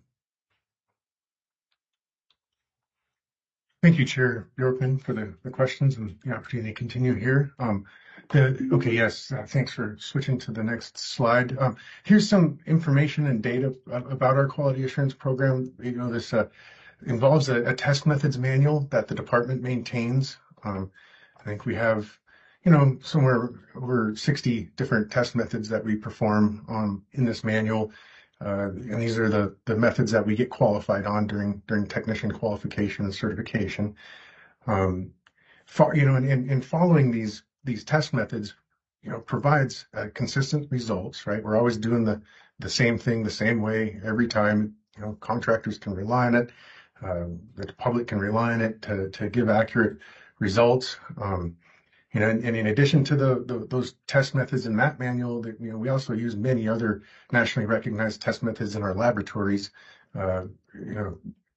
Thank you, Chair Bjorkman, for the, the questions and the opportunity to continue here. Um, the, okay, yes, uh, thanks for switching to the next slide. Um, here's some information and data about our quality assurance program. You know, this uh, involves a, a test methods manual that the department maintains. Um, I think we have, you know, somewhere over sixty different test methods that we perform um, in this manual. Uh, and these are the, the methods that we get qualified on during during technician qualification and certification. Um, for, you know, and, and, and following these these test methods, you know, provides uh, consistent results. Right, we're always doing the the same thing the same way every time. You know, contractors can rely on it. Uh, the public can rely on it to to give accurate results. Um, You know, and, and in addition to the, the those test methods in that manual, that, you know, we also use many other nationally recognized test methods in our laboratories, uh, you know,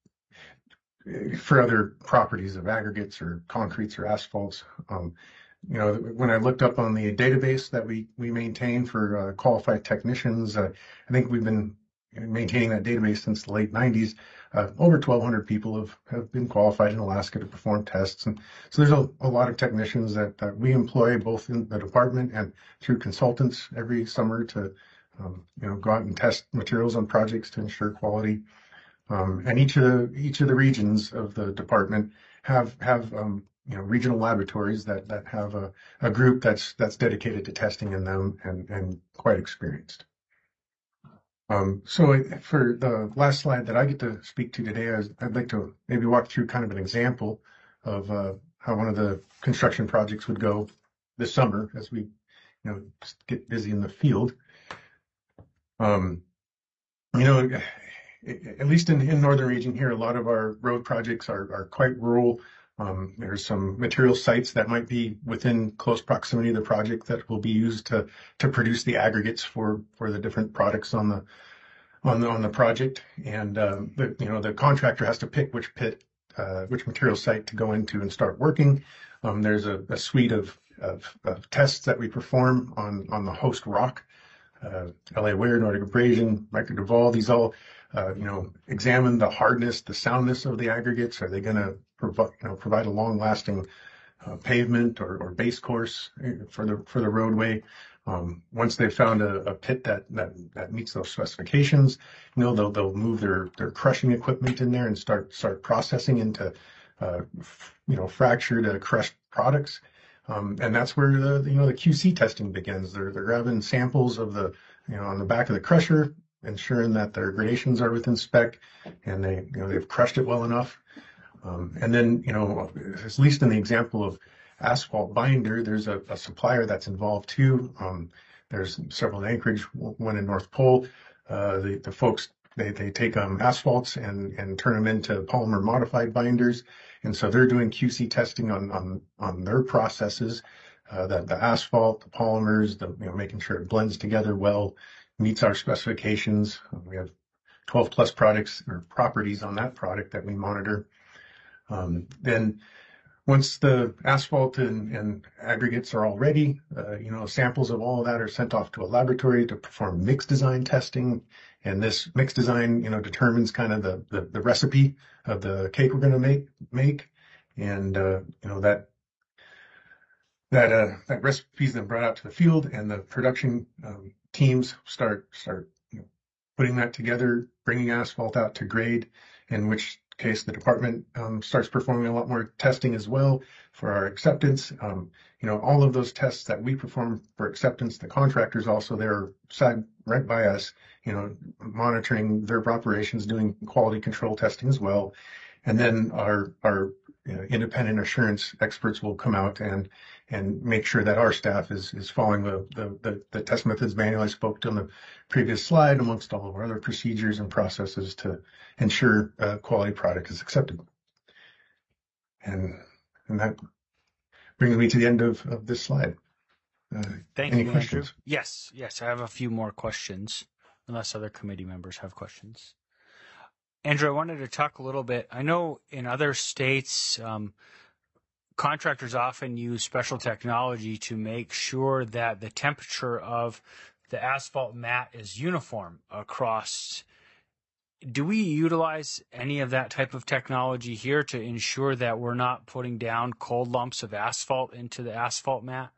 for other properties of aggregates or concretes or asphalts. Um, you know, when I looked up on the database that we we maintain for uh, qualified technicians, uh, I think we've been maintaining that database since the late nineties. Uh, over twelve hundred people have, have been qualified in Alaska to perform tests. And so there's a, a lot of technicians that, that we employ both in the department and through consultants every summer to, um, you know, go out and test materials on projects to ensure quality. Um, and each of the, each of the regions of the department have, have, um, you know, regional laboratories that, that have a, a group that's, that's dedicated to testing in them and, and quite experienced. Um, so for the last slide that I get to speak to today, I'd like to maybe walk through kind of an example of uh, how one of the construction projects would go this summer as we, you know, get busy in the field. Um, you know, at least in, in northern region here, a lot of our road projects are, are quite rural. Um, there's some material sites that might be within close proximity of the project that will be used to to produce the aggregates for for the different products on the on the on the project. And um, the, you know, the contractor has to pick which pit, uh, which material site to go into and start working. Um, there's a, a suite of, of of tests that we perform on on the host rock, uh, L A Weir, Nordic Abrasion, Micro Duval. These all uh, you know, examine the hardness, the soundness of the aggregates. Are they going to provide, you know, provide a long-lasting uh, pavement or, or base course for the for the roadway? Um, once they've found a, a pit that, that that meets those specifications, you know, they'll they'll move their their crushing equipment in there and start start processing into uh, you know, fractured uh, crushed products. Um, and that's where the you know the Q C testing begins. They're they're grabbing samples of the you know on the back of the crusher, ensuring that their gradations are within spec, and they you know they've crushed it well enough. Um, and then you know at least in the example of asphalt binder, there's a, a supplier that's involved too. Um, there's several in Anchorage, one in North Pole. Uh, the the folks they they take um, asphalts and and turn them into polymer modified binders, and so they're doing Q C testing on on on their processes, uh, that the asphalt, the polymers, the you know making sure it blends together well, meets our specifications. We have twelve plus products or properties on that product that we monitor. Um, then once the asphalt and, and aggregates are all ready, uh, you know, samples of all of that are sent off to a laboratory to perform mix design testing. And this mix design, you know, determines kind of the, the, the recipe of the cake we're going to make, make. And, uh, you know, that, that, uh, that recipe is then brought out to the field, and the production, um, teams start, start, you know, putting that together, bringing asphalt out to grade, in which case, the department um, starts performing a lot more testing as well for our acceptance. Um, you know, all of those tests that we perform for acceptance, the contractors also there side right by us, you know, monitoring their operations, doing quality control testing as well. And then our our you know, independent assurance experts will come out and and make sure that our staff is is following the the, the, the test methods manual I spoke to on the previous slide, amongst all of our other procedures and processes to ensure a quality product is accepted. And and that brings me to the end of, of this slide. Uh, Thank any you, questions? Andrew. Yes, yes, I have a few more questions, unless other committee members have questions. Andrew, I wanted to talk a little bit. I know in other states, um, contractors often use special technology to make sure that the temperature of the asphalt mat is uniform across. Do we utilize any of that type of technology here to ensure that we're not putting down cold lumps of asphalt into the asphalt mat?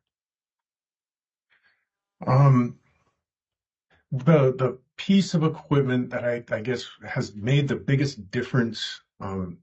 Um, the the piece of equipment that I, I guess has made the biggest difference um,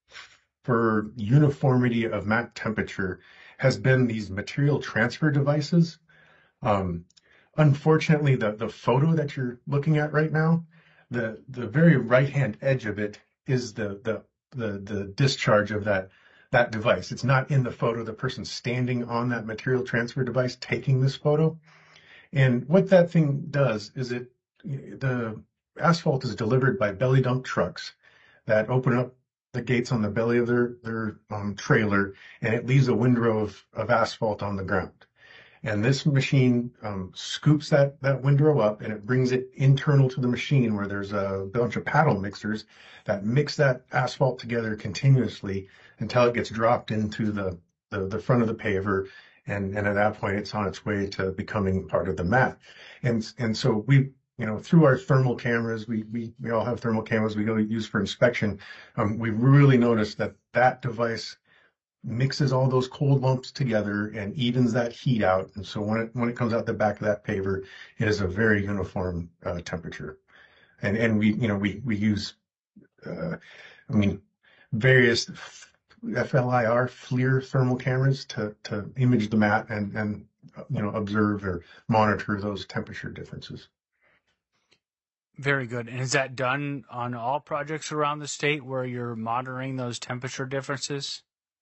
for uniformity of mat temperature has been these material transfer devices. Um, unfortunately, the, the photo that you're looking at right now, the, the very right-hand edge of it is the, the, the, the discharge of that, that device. It's not in the photo, the person standing on that material transfer device taking this photo. And what that thing does is it, the asphalt is delivered by belly dump trucks that open up the gates on the belly of their, their um, trailer, and it leaves a windrow of, of asphalt on the ground. And this machine um, scoops that, that windrow up, and it brings it internal to the machine where there's a bunch of paddle mixers that mix that asphalt together continuously until it gets dropped into the, the, the front of the paver. And, and at that point, it's on its way to becoming part of the mat. And, and so we, you know, through our thermal cameras, we, we, we all have thermal cameras we go use for inspection. Um, we really noticed that that device mixes all those cold lumps together and evens that heat out. And so when it, when it comes out the back of that paver, it is a very uniform uh, temperature. And, and we, you know, we, we use, uh, I mean, various F L I R, FLIR thermal cameras to, to image the mat and, and, you know, observe or monitor those temperature differences. Very good. And is that done on all projects around the state where you're monitoring those temperature differences?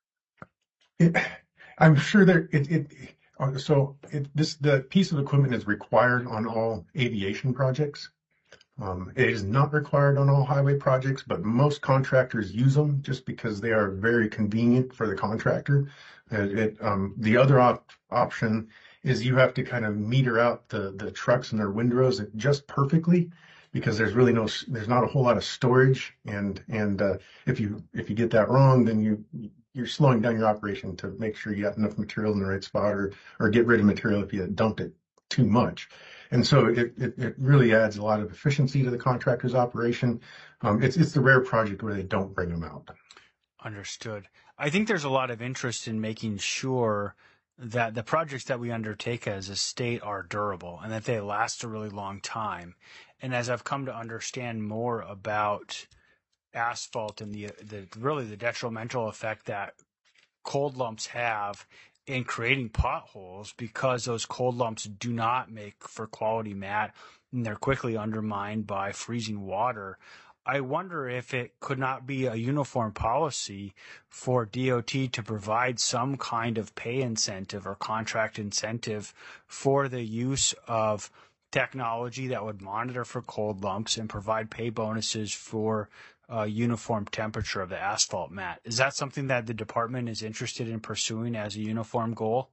It, I'm sure there, it, it, so it, this, the piece of equipment is required on all aviation projects. Um, it is not required on all highway projects, but most contractors use them just because they are very convenient for the contractor. It, it, um, the other op- option is you have to kind of meter out the, the trucks and their windrows just perfectly, because there's really no, there's not a whole lot of storage. And, and, uh, if you, if you get that wrong, then you, you're slowing down your operation to make sure you got enough material in the right spot, or, or get rid of material if you dumped it too much. And so it, it, it really adds a lot of efficiency to the contractor's operation. Um, it's, it's the rare project where they don't bring them out. Understood. I think there's a lot of interest in making sure that the projects that we undertake as a state are durable and that they last a really long time. And as I've come to understand more about asphalt and the, the really the detrimental effect that cold lumps have in creating potholes, because those cold lumps do not make for quality mat and they're quickly undermined by freezing water, I wonder if it could not be a uniform policy for D O T to provide some kind of pay incentive or contract incentive for the use of technology that would monitor for cold lumps and provide pay bonuses for uh, uniform temperature of the asphalt mat. Is that something that the department is interested in pursuing as a uniform goal?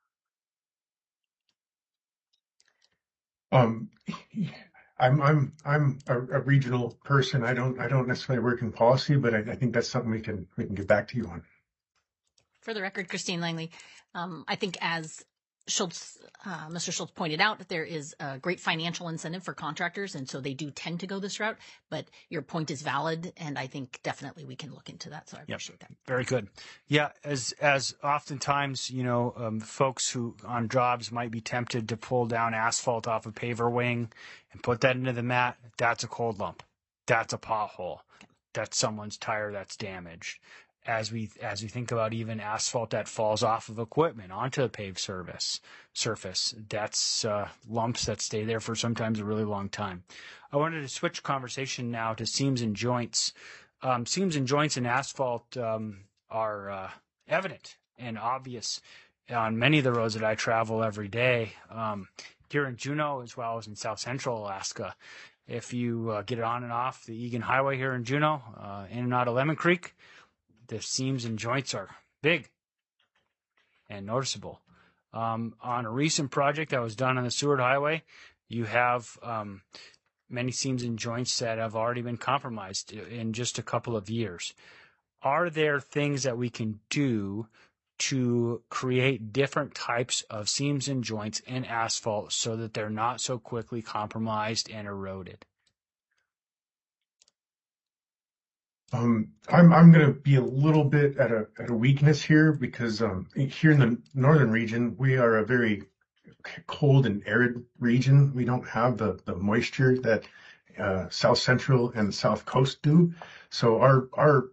Um, I'm I'm I'm a, a regional person. I don't I don't necessarily work in policy, but I, I think that's something we can we can get back to you on. For the record, Christine Langley, um, I think as Schultz, uh, Mister Schultz pointed out, there is a great financial incentive for contractors, and so they do tend to go this route. But your point is valid, and I think definitely we can look into that. So I appreciate Yep. that. Very good. Yeah, as as oftentimes, you know, um, folks who on jobs might be tempted to pull down asphalt off a paver wing and put that into the mat. That's a cold lump. That's a pothole. that's someone's tire that's damaged. As we as we think about even asphalt that falls off of equipment onto the paved surface, surface that's uh, lumps that stay there for sometimes a really long time. I wanted to switch conversation now to seams and joints. Um, seams and joints in asphalt um, are uh, evident and obvious on many of the roads that I travel every day, um, here in Juneau as well as in South Central Alaska. If you uh, get on and off the Egan Highway here in Juneau, uh, in and out of Lemon Creek, the seams and joints are big and noticeable. Um, on a recent project that was done on the Seward Highway, you have um, many seams and joints that have already been compromised in just a couple of years. Are there things that we can do to create different types of seams and joints in asphalt so that they're not so quickly compromised and eroded? Um, I'm I'm going to be a little bit at a at a weakness here because um, here in the northern region we are a very cold and arid region. We don't have the the moisture that uh, South Central and South Coast do, so our our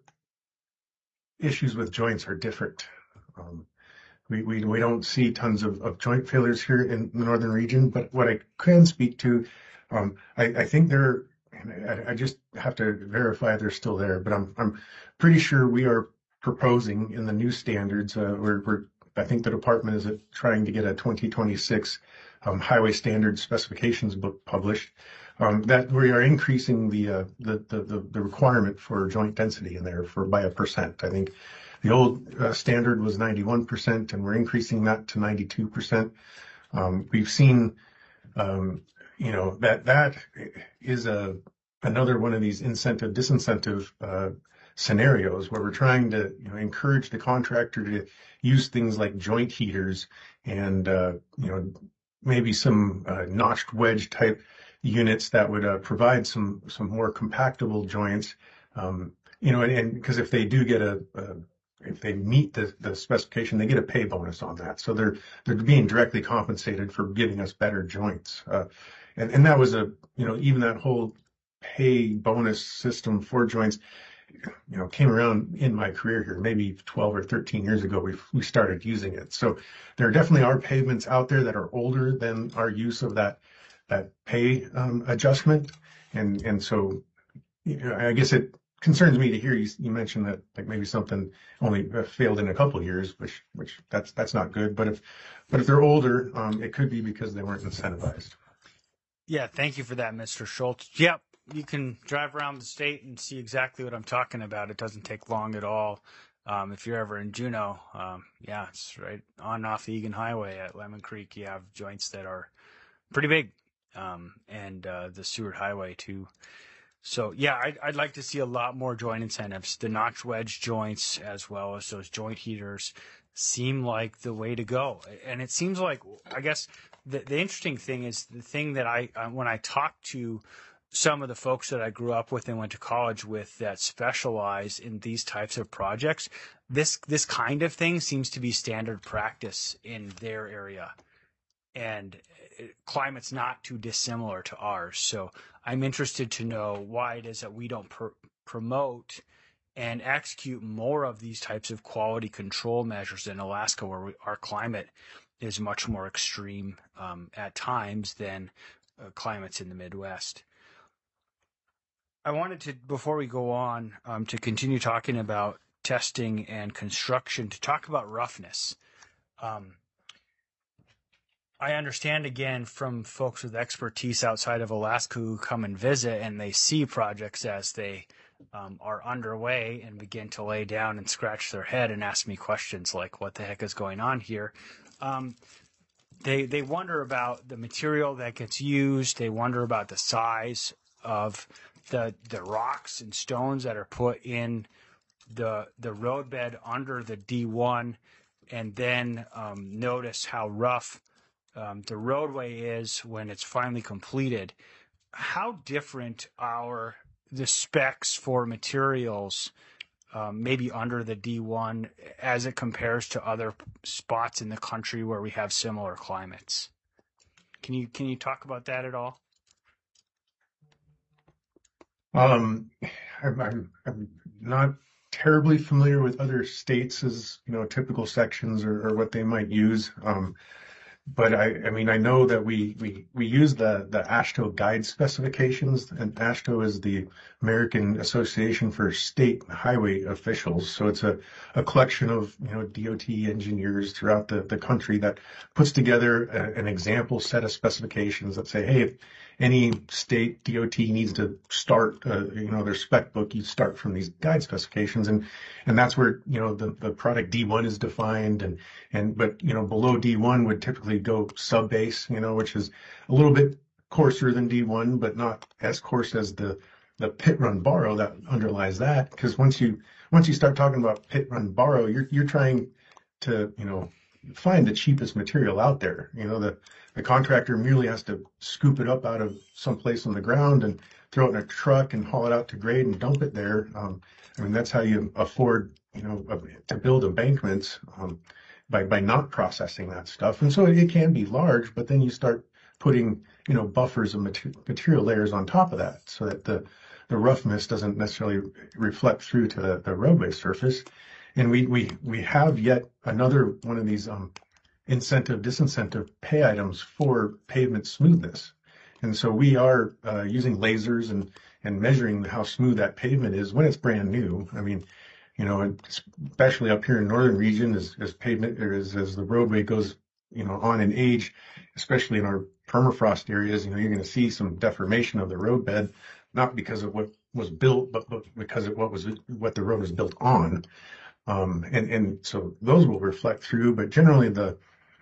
issues with joints are different. Um, we, we we don't see tons of, of joint failures here in the northern region, but what I can speak to, um, I, I think there. I, I just have to verify they're still there, but I'm I'm pretty sure we are proposing in the new standards. Uh, we're, we're I think the department is trying to get a twenty twenty-six um, highway standard specifications book published. Um, that we are increasing the, uh, the the the the requirement for joint density in there for by a percent. I think the old uh, standard was ninety-one percent, and we're increasing that to ninety-two percent. Um, we've seen. Um, you know, that that is a another one of these incentive disincentive uh, scenarios where we're trying to you know encourage the contractor to use things like joint heaters and uh, you know maybe some uh, notched wedge type units that would uh, provide some some more compactable joints. Um, you know, and because if they do get a, a if they meet the, the specification, they get a pay bonus on that. So they're they're being directly compensated for giving us better joints. Uh, and, and that was a, you know, even that whole pay bonus system for joints, you know, came around in my career here, maybe twelve or thirteen years ago, we we started using it. So there definitely are pavements out there that are older than our use of that that pay um, adjustment. And, and so, you know, I guess it concerns me to hear you, you mention that like maybe something only failed in a couple of years, which which that's that's not good. But if but if they're older, um, it could be because they weren't incentivized. Yeah, thank you for that, Mister Schultz. Yep, you can drive around the state and see exactly what I'm talking about. It doesn't take long at all. Um, if you're ever in Juneau, um, yeah, it's right on and off the Egan Highway at Lemon Creek. You have joints that are pretty big, um, and uh, the Seward Highway too. So, yeah, I'd, I'd like to see a lot more joint incentives. The notch wedge joints as well as those joint heaters seem like the way to go. And it seems like, I guess, the, the interesting thing is the thing that I, uh, when I talk to some of the folks that I grew up with and went to college with that specialize in these types of projects, this this kind of thing seems to be standard practice in their area. And climate's not too dissimilar to ours. So I'm interested to know why it is that we don't pr- promote and execute more of these types of quality control measures in Alaska, where we, our climate is much more extreme um, at times than uh, climates in the Midwest. I wanted to, before we go on, um, to continue talking about testing and construction, to talk about roughness. Um, I understand, again, from folks with expertise outside of Alaska who come and visit and they see projects as they um, are underway and begin to lay down and scratch their head and ask me questions like, what the heck is going on here? Um, they they wonder about the material that gets used. They wonder about the size of the the rocks and stones that are put in the the roadbed under the D one, and then um, notice how rough Um, the roadway is when it's finally completed. How different are the specs for materials, um, maybe under the D one, as it compares to other spots in the country where we have similar climates? Can you can you talk about that at all? Um, I'm, I'm, I'm not terribly familiar with other states' as you know typical sections or, or what they might use. Um, But I, I mean, I know that we, we, we use the, the AASHTO guide specifications, and AASHTO is the American Association for State Highway Officials. So it's a, a collection of, you know, D O T engineers throughout the, the country that puts together a, an example set of specifications that say, hey, if any state D O T needs to start, uh, you know, their spec book, you start from these guide specifications. And, and that's where, you know, the, the product D one is defined and, and, but, you know, below D one would typically go sub base, you know, which is a little bit coarser than D one, but not as coarse as the, the pit run borrow that underlies that. Because once you, once you start talking about pit run borrow, you're, you're trying to, you know, find the cheapest material out there. You know, the, the contractor merely has to scoop it up out of someplace on the ground and throw it in a truck and haul it out to grade and dump it there. Um, I mean, that's how you afford, you know, to build embankments. Um, by, by not processing that stuff. And so it can be large, but then you start putting, you know, buffers of mater- material layers on top of that so that the, the roughness doesn't necessarily reflect through to the, the roadway surface. And we, we, we have yet another one of these, um, incentive, disincentive pay items for pavement smoothness. And so we are, uh, using lasers and, and measuring how smooth that pavement is when it's brand new. I mean, you know, and especially up here in northern region, as, as pavement or as, as the roadway goes, you know, on in age, especially in our permafrost areas, you know, you're going to see some deformation of the roadbed, not because of what was built, but, but because of what was what the road was built on. Um, and and so those will reflect through, but generally the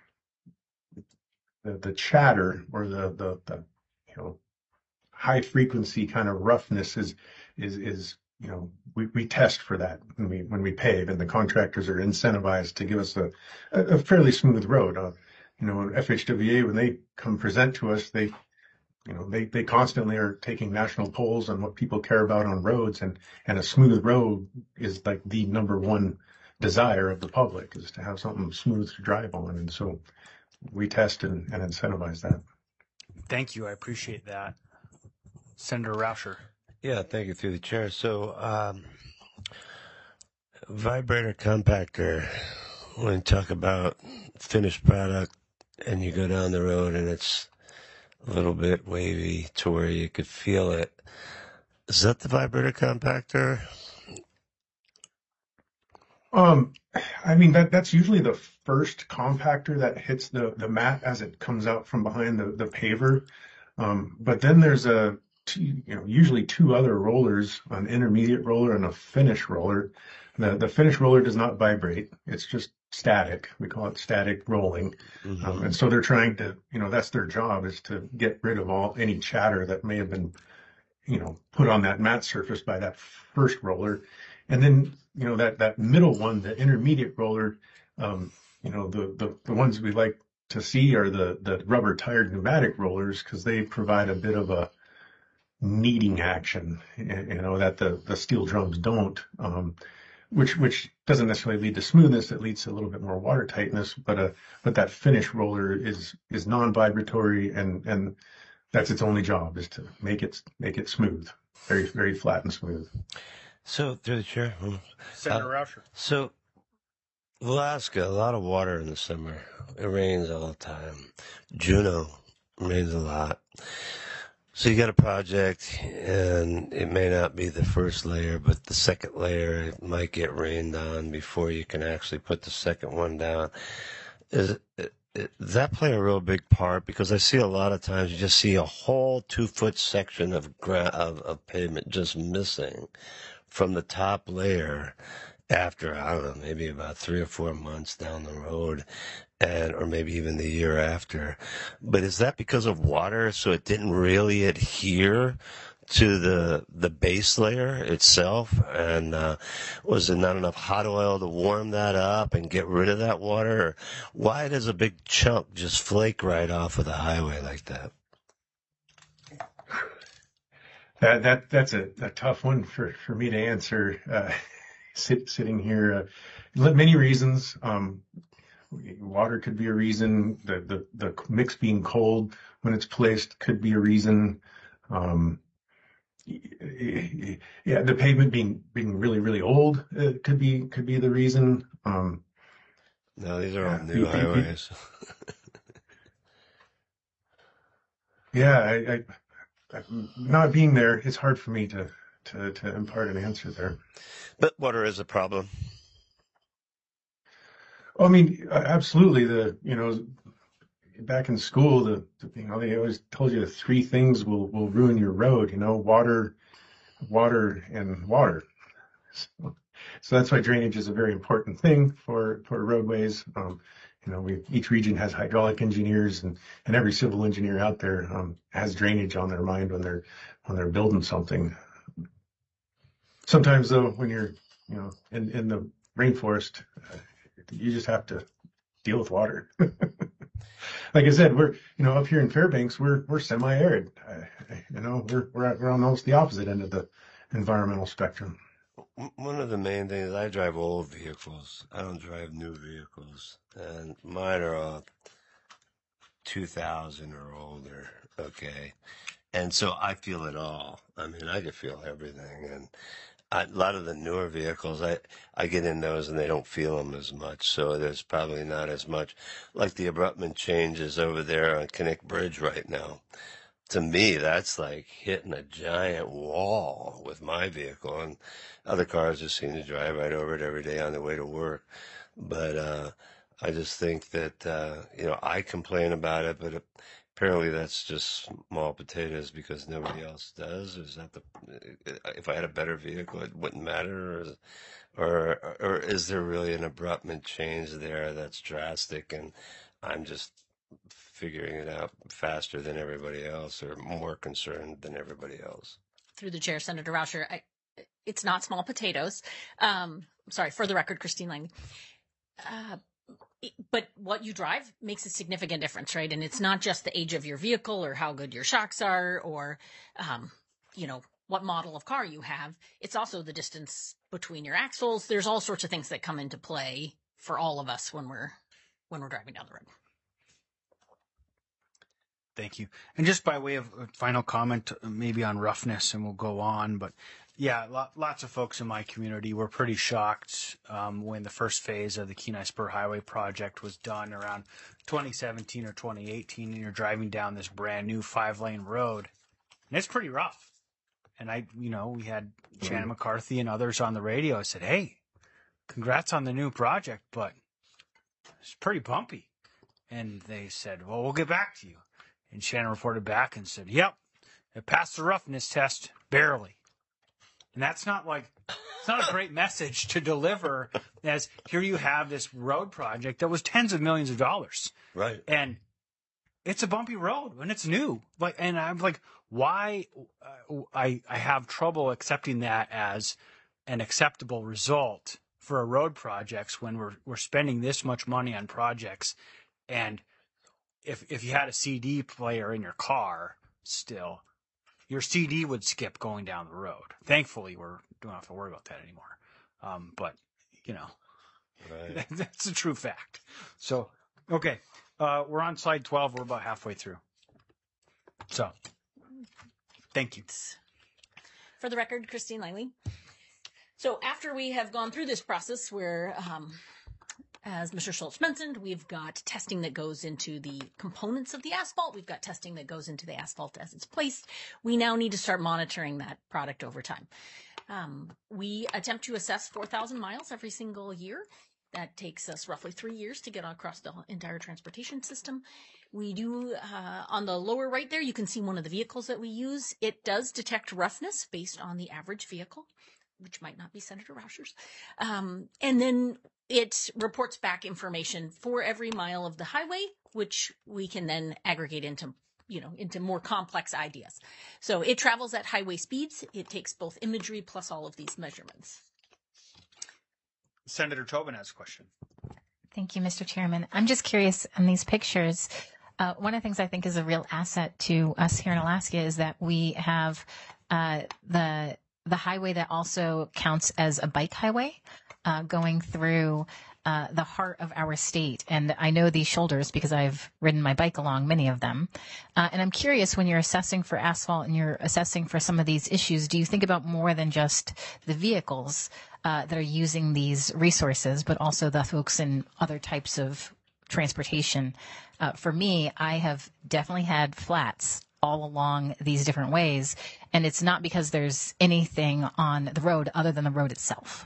the, the chatter or the, the the you know high frequency kind of roughness is is is you know, we, we test for that when we when we pave, and the contractors are incentivized to give us a, a fairly smooth road. Uh, you know, F H W A, when they come present to us, they, you know, they, they constantly are taking national polls on what people care about on roads, and, and a smooth road is like the number one desire of the public, is to have something smooth to drive on. And so we test and, and incentivize that. Thank you. I appreciate that. Senator Rauscher. Yeah, thank you, through the chair. So, um, vibrator compactor, when you talk about finished product and you go down the road and it's a little bit wavy to where you could feel it, is that the vibrator compactor? Um, I mean, that that's usually the first compactor that hits the, the mat as it comes out from behind the, the paver. Um, but then there's a, Two, you know, usually two other rollers, an intermediate roller and a finish roller. The the finish roller does not vibrate. It's just static. We call it static rolling. Mm-hmm. Um, and so they're trying to, you know, that's their job, is to get rid of all any chatter that may have been, you know, put on that mat surface by that first roller. And then, you know, that, that middle one, the intermediate roller, um, you know, the, the, the ones we like to see are the, the rubber tired pneumatic rollers, because they provide a bit of a kneading action, you know, that the, the steel drums don't, um, which, which doesn't necessarily lead to smoothness. It leads to a little bit more water tightness, but, uh, but that finish roller is, is non-vibratory, and, and that's its only job, is to make it, make it smooth, very, very flat and smooth. So, through the chair, Senator uh, Rauscher. So, Alaska, a lot of water in the summer. It rains all the time. Juneau rains a lot. So you got a project, and it may not be the first layer, but the second layer, it might get rained on before you can actually put the second one down. Is it, it, does that play a real big part? Because I see a lot of times you just see a whole two-foot section of, gra- of, of pavement just missing from the top layer after, I don't know, maybe about three or four months down the road, and or maybe even the year after. But is that because of water, so it didn't really adhere to the the base layer itself? And uh, was there not enough hot oil to warm that up and get rid of that water? Or why does a big chunk just flake right off of the highway like that? That that that's a, a tough one for, for me to answer. Uh, sit, sitting here, uh, many reasons. Um, water could be a reason. The, the the mix being cold when it's placed could be a reason. Um, yeah, the pavement being being really really old uh, could be could be the reason. Um, no, these are all yeah, new the- the- highways. yeah, I, I, I, not being there, it's hard for me to, to to impart an answer there. But water is a problem. Well, I mean, uh, absolutely. The you know, back in school, the, the you know they always told you the three things will will ruin your road. You know, water, water, and water. So, so that's why drainage is a very important thing for for roadways. Um, you know, we each region has hydraulic engineers, and and every civil engineer out there um, has drainage on their mind when they're when they're building something. Sometimes though, when you're you know in in the rainforest, uh, you just have to deal with water. Like I said, we're you know up here in Fairbanks, we're we're semi-arid. Uh, you know, we're we're we're on almost the opposite end of the environmental spectrum. One of the main things, I drive old vehicles. I don't drive new vehicles, and mine are all two thousand or older. Okay, and so I feel it all. I mean, I can feel everything, and I, a lot of the newer vehicles, I, I get in those and they don't feel them as much, so there's probably not as much. Like the abruptment changes over there on Kinnick Bridge right now. To me, that's like hitting a giant wall with my vehicle, and other cars just seem to drive right over it every day on their way to work. But uh, I just think that, uh, you know, I complain about it, but apparently that's just small potatoes because nobody else does. Is that the, if I had a better vehicle, it wouldn't matter? Or, or, or is there really an abruptment change there that's drastic, and I'm just figuring it out faster than everybody else, or more concerned than everybody else? Through the chair, Senator Rauscher, I, it's not small potatoes. Um, sorry, for the record, Christine Langley. Uh, but what you drive makes a significant difference, right? And it's not just the age of your vehicle or how good your shocks are, or, um, you know, what model of car you have. It's also the distance between your axles. There's all sorts of things that come into play for all of us when we're when we're driving down the road. Thank you. And just by way of a final comment, maybe on roughness, and we'll go on, but yeah, lots of folks in my community were pretty shocked um, when the first phase of the Kenai Spur Highway project was done around twenty seventeen or twenty eighteen, and you're driving down this brand new five-lane road, and it's pretty rough. And I, you know, we had Shannon McCarthy and others on the radio. I said, hey, congrats on the new project, but it's pretty bumpy. And they said, well, we'll get back to you. And Shannon reported back and said, yep, it passed the roughness test, barely. And that's not like, it's not a great message to deliver, as here you have this road project that was tens of millions of dollars. Right. And it's a bumpy road and it's new. Like, and I'm like, why uh, I, I have trouble accepting that as an acceptable result for a road projects when we're, we're spending this much money on projects. And if, if you had a C D player in your car still, your C D would skip going down the road. Thankfully, we don't have to worry about that anymore. Um, but, you know, right. That's a true fact. So, okay, uh, we're on slide twelve. We're about halfway through. So, thank you. For the record, Christine Langley. So after we have gone through this process where, um, as Mister Schultz mentioned, we've got testing that goes into the components of the asphalt. We've got testing that goes into the asphalt as it's placed. We now need to start monitoring that product over time. Um, we attempt to assess four thousand miles every single year. That takes us roughly three years to get across the entire transportation system. We do, uh, on the lower right there, you can see one of the vehicles that we use. It does detect roughness based on the average vehicle, which might not be Senator Rauscher's. Um, and then it reports back information for every mile of the highway, which we can then aggregate into, you know, into more complex ideas. So it travels at highway speeds. It takes both imagery plus all of these measurements. Senator Tobin has a question. Thank you, Mister Chairman. I'm just curious on these pictures. Uh, one of the things I think is a real asset to us here in Alaska is that we have uh, the the highway that also counts as a bike highway uh, going through uh, the heart of our state. And I know these shoulders because I've ridden my bike along many of them. Uh, and I'm curious, when you're assessing for asphalt and you're assessing for some of these issues, do you think about more than just the vehicles uh, that are using these resources, but also the folks in other types of transportation? Uh, for me, I have definitely had flats all along these different ways, and it's not because there's anything on the road other than the road itself.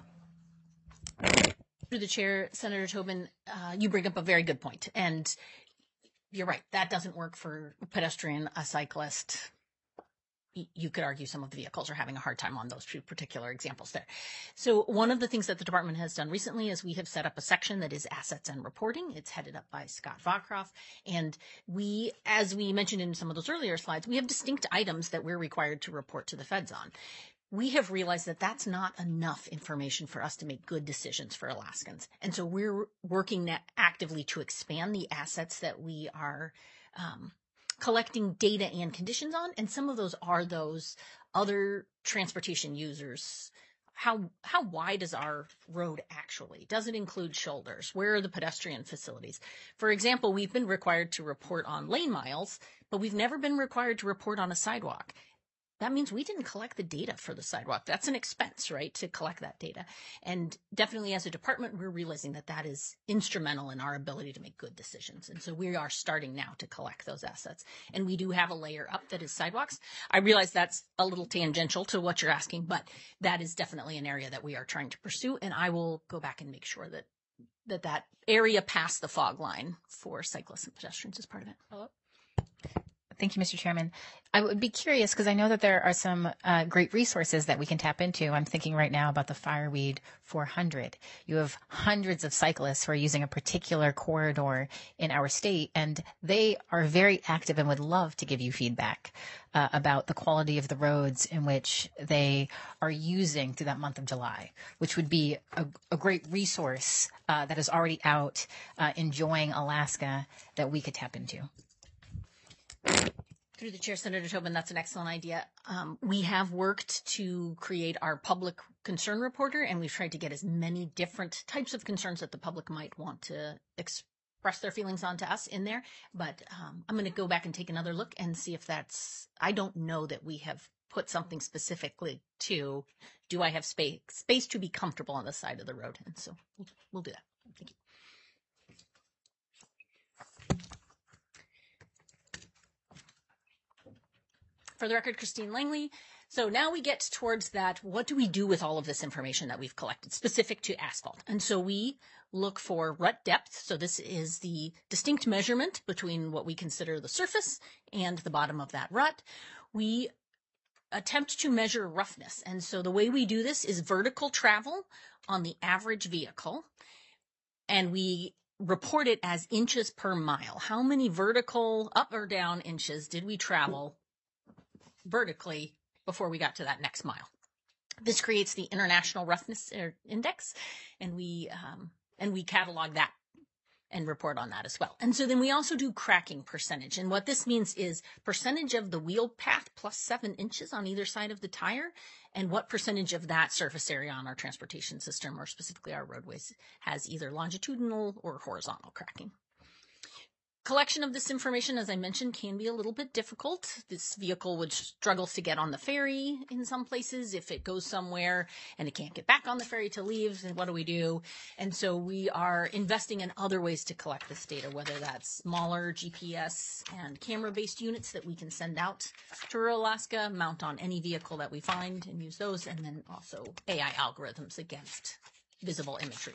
Through the chair, Senator Tobin, uh, you bring up a very good point, and you're right. That doesn't work for a pedestrian, a cyclist. Y- You could argue some of the vehicles are having a hard time on those two particular examples there. So one of the things that the department has done recently is we have set up a section that is assets and reporting. It's headed up by Scott Vokroff. And we, as we mentioned in some of those earlier slides, we have distinct items that we're required to report to the feds on. We have realized that that's not enough information for us to make good decisions for Alaskans. And so we're working actively to expand the assets that we are um, collecting data and conditions on. And some of those are those other transportation users. How how wide is our road actually? Does it include shoulders? Where are the pedestrian facilities? For example, we've been required to report on lane miles, but we've never been required to report on a sidewalk. That means we didn't collect the data for the sidewalk. That's an expense, right, to collect that data. And definitely as a department, we're realizing that that is instrumental in our ability to make good decisions. And so we are starting now to collect those assets. And we do have a layer up that is sidewalks. I realize that's a little tangential to what you're asking, but that is definitely an area that we are trying to pursue. And I will go back and make sure that that, that area past the fog line for cyclists and pedestrians is part of it. Hello? Thank you, Mister Chairman. I would be curious because I know that there are some uh, great resources that we can tap into. I'm thinking right now about the Fireweed four hundred. You have hundreds of cyclists who are using a particular corridor in our state, and they are very active and would love to give you feedback uh, about the quality of the roads in which they are using through that month of July, which would be a, a great resource uh, that is already out uh, enjoying Alaska that we could tap into. Through the chair, Senator Tobin, that's an excellent idea. Um, we have worked to create our public concern reporter, and we've tried to get as many different types of concerns that the public might want to express their feelings on to us in there. But um, I'm going to go back and take another look and see if that's, I don't know that we have put something specifically to, do I have space, space to be comfortable on the side of the road? And so we'll, we'll do that. Thank you. For the record, Christine Langley. So now we get towards that. What do we do with all of this information that we've collected specific to asphalt? And so we look for rut depth. So this is the distinct measurement between what we consider the surface and the bottom of that rut. We attempt to measure roughness. And so the way we do this is vertical travel on the average vehicle. And we report it as inches per mile. How many vertical up or down inches did we travel vertically before we got to that next mile? This creates the International Roughness Index, and we um, and we catalog that and report on that as well. And so then we also do cracking percentage, and what this means is percentage of the wheel path plus seven inches on either side of the tire, and what percentage of that surface area on our transportation system, or specifically our roadways, has either longitudinal or horizontal cracking. Collection of this information, as I mentioned, can be a little bit difficult. This vehicle would struggles to get on the ferry in some places. If it goes somewhere and it can't get back on the ferry to leave, then what do we do? And so we are investing in other ways to collect this data, whether that's smaller G P S and camera-based units that we can send out to rural Alaska, mount on any vehicle that we find and use those, and then also A I algorithms against visible imagery.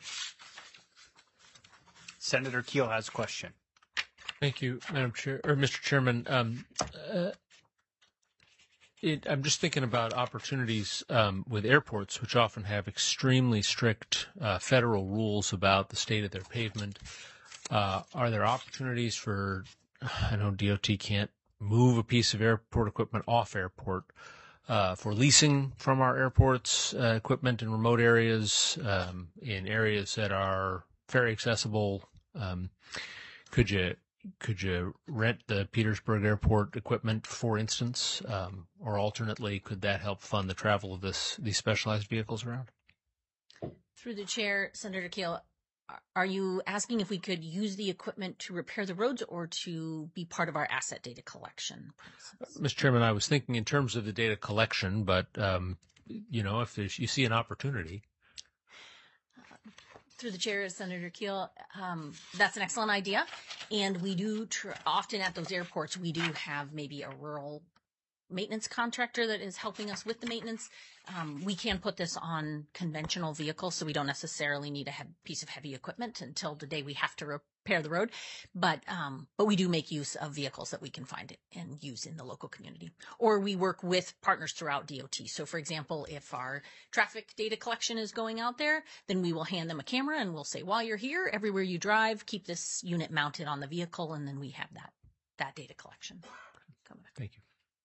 Senator Keel has a question. Thank you, Madam Chair, or Mister Chairman. Um, uh, it, I'm just thinking about opportunities um, with airports, which often have extremely strict uh, federal rules about the state of their pavement. Uh, are there opportunities for, I know D O T can't move a piece of airport equipment off airport, uh, for leasing from our airports uh, equipment in remote areas, um, in areas that are very accessible? Um, could you Could you rent the Petersburg Airport equipment, for instance, um, or alternately, could that help fund the travel of this these specialized vehicles around? Through the chair, Senator Keel, are you asking if we could use the equipment to repair the roads or to be part of our asset data collection process? Mister Chairman, I was thinking in terms of the data collection, but, um, you know, if there's, you see an opportunity. Through the chair, Senator Keel, um, that's an excellent idea. And we do tr- often at those airports, we do have maybe a rural maintenance contractor that is helping us with the maintenance. Um, we can put this on conventional vehicles, so we don't necessarily need a he- piece of heavy equipment until the day we have to repair the road. But um, but we do make use of vehicles that we can find and use in the local community. Or we work with partners throughout D O T. So, for example, if our traffic data collection is going out there, then we will hand them a camera and we'll say, while you're here, everywhere you drive, keep this unit mounted on the vehicle, and then we have that that data collection. Thank you.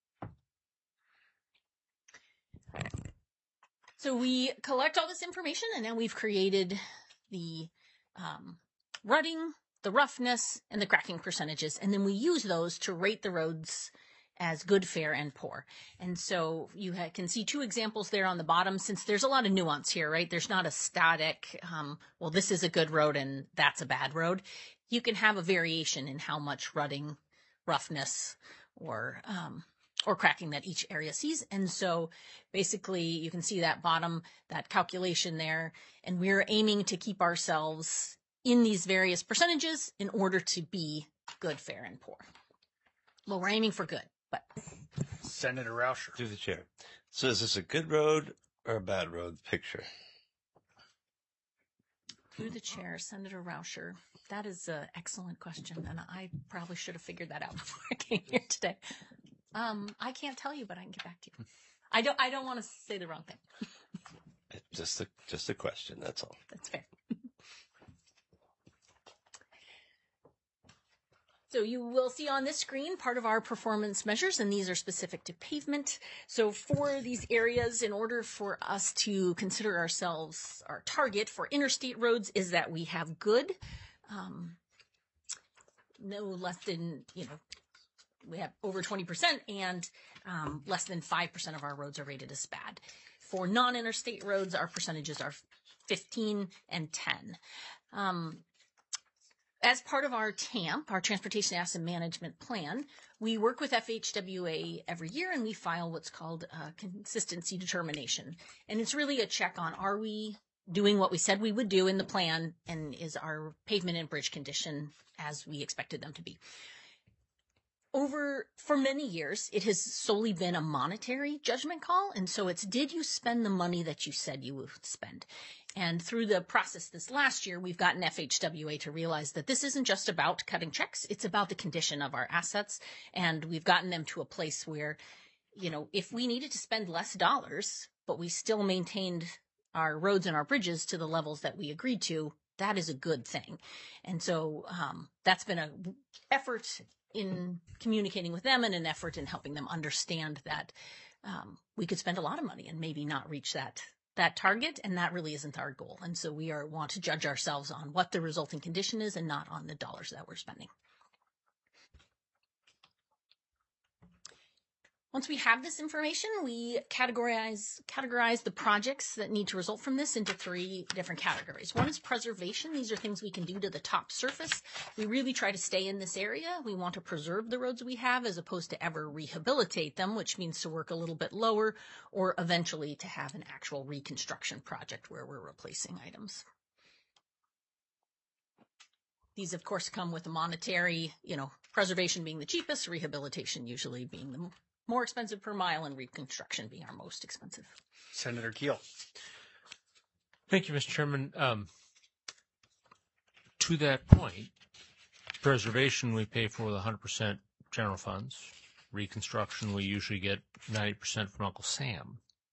So we collect all this information, and now we've created the um, rutting, the roughness, and the cracking percentages, and then we use those to rate the roads as good, fair, and poor. And so you ha- can see two examples there on the bottom, since there's a lot of nuance here, right? There's not a static, um, well, this is a good road and that's a bad road. You can have a variation in how much rutting, roughness, or um, or cracking that each area sees. And so basically you can see that bottom, that calculation there, and we're aiming to keep ourselves in these various percentages in order to be good, fair, and poor. Well, we're aiming for good, but. Senator Rauscher. Through the chair. So is this a good road or a bad road picture? Through the chair, Senator Rauscher. That is an excellent question, and I probably should have figured that out before I came here today. Um, I can't tell you, but I can get back to you. I don't. I don't want to say the wrong thing. Just a just a question. That's all. That's fair. So you will see on this screen part of our performance measures, and these are specific to pavement. So for these areas, in order for us to consider ourselves our target for interstate roads, is that we have good, um, no less than you know. We have over twenty percent, and um, less than five percent of our roads are rated as bad. For non-interstate roads, our percentages are fifteen and ten. Um, as part of our T A M P, our Transportation Asset Management Plan, we work with F H W A every year, and we file what's called a consistency determination. And it's really a check on, are we doing what we said we would do in the plan, and is our pavement and bridge condition as we expected them to be? Over, for many years, it has solely been a monetary judgment call. And so it's, did you spend the money that you said you would spend? And through the process this last year, we've gotten F H W A to realize that this isn't just about cutting checks. It's about the condition of our assets. And we've gotten them to a place where, you know, if we needed to spend less dollars, but we still maintained our roads and our bridges to the levels that we agreed to, that is a good thing. And so um, that's been an effort in communicating with them and an effort in helping them understand that um, we could spend a lot of money and maybe not reach that that target, and that really isn't our goal. And so we are want to judge ourselves on what the resulting condition is and not on the dollars that we're spending. Once we have this information, we categorize categorize the projects that need to result from this into three different categories. One is preservation. These are things we can do to the top surface. We really try to stay in this area. We want to preserve the roads we have as opposed to ever rehabilitate them, which means to work a little bit lower or eventually to have an actual reconstruction project where we're replacing items. These, of course, come with a monetary, you know, preservation being the cheapest, rehabilitation usually being the more expensive per mile, and reconstruction being our most expensive. Senator Keel. Thank you, Mister Chairman. Um, to that point, preservation we pay for with one hundred percent general funds. Reconstruction we usually get ninety percent from Uncle Sam.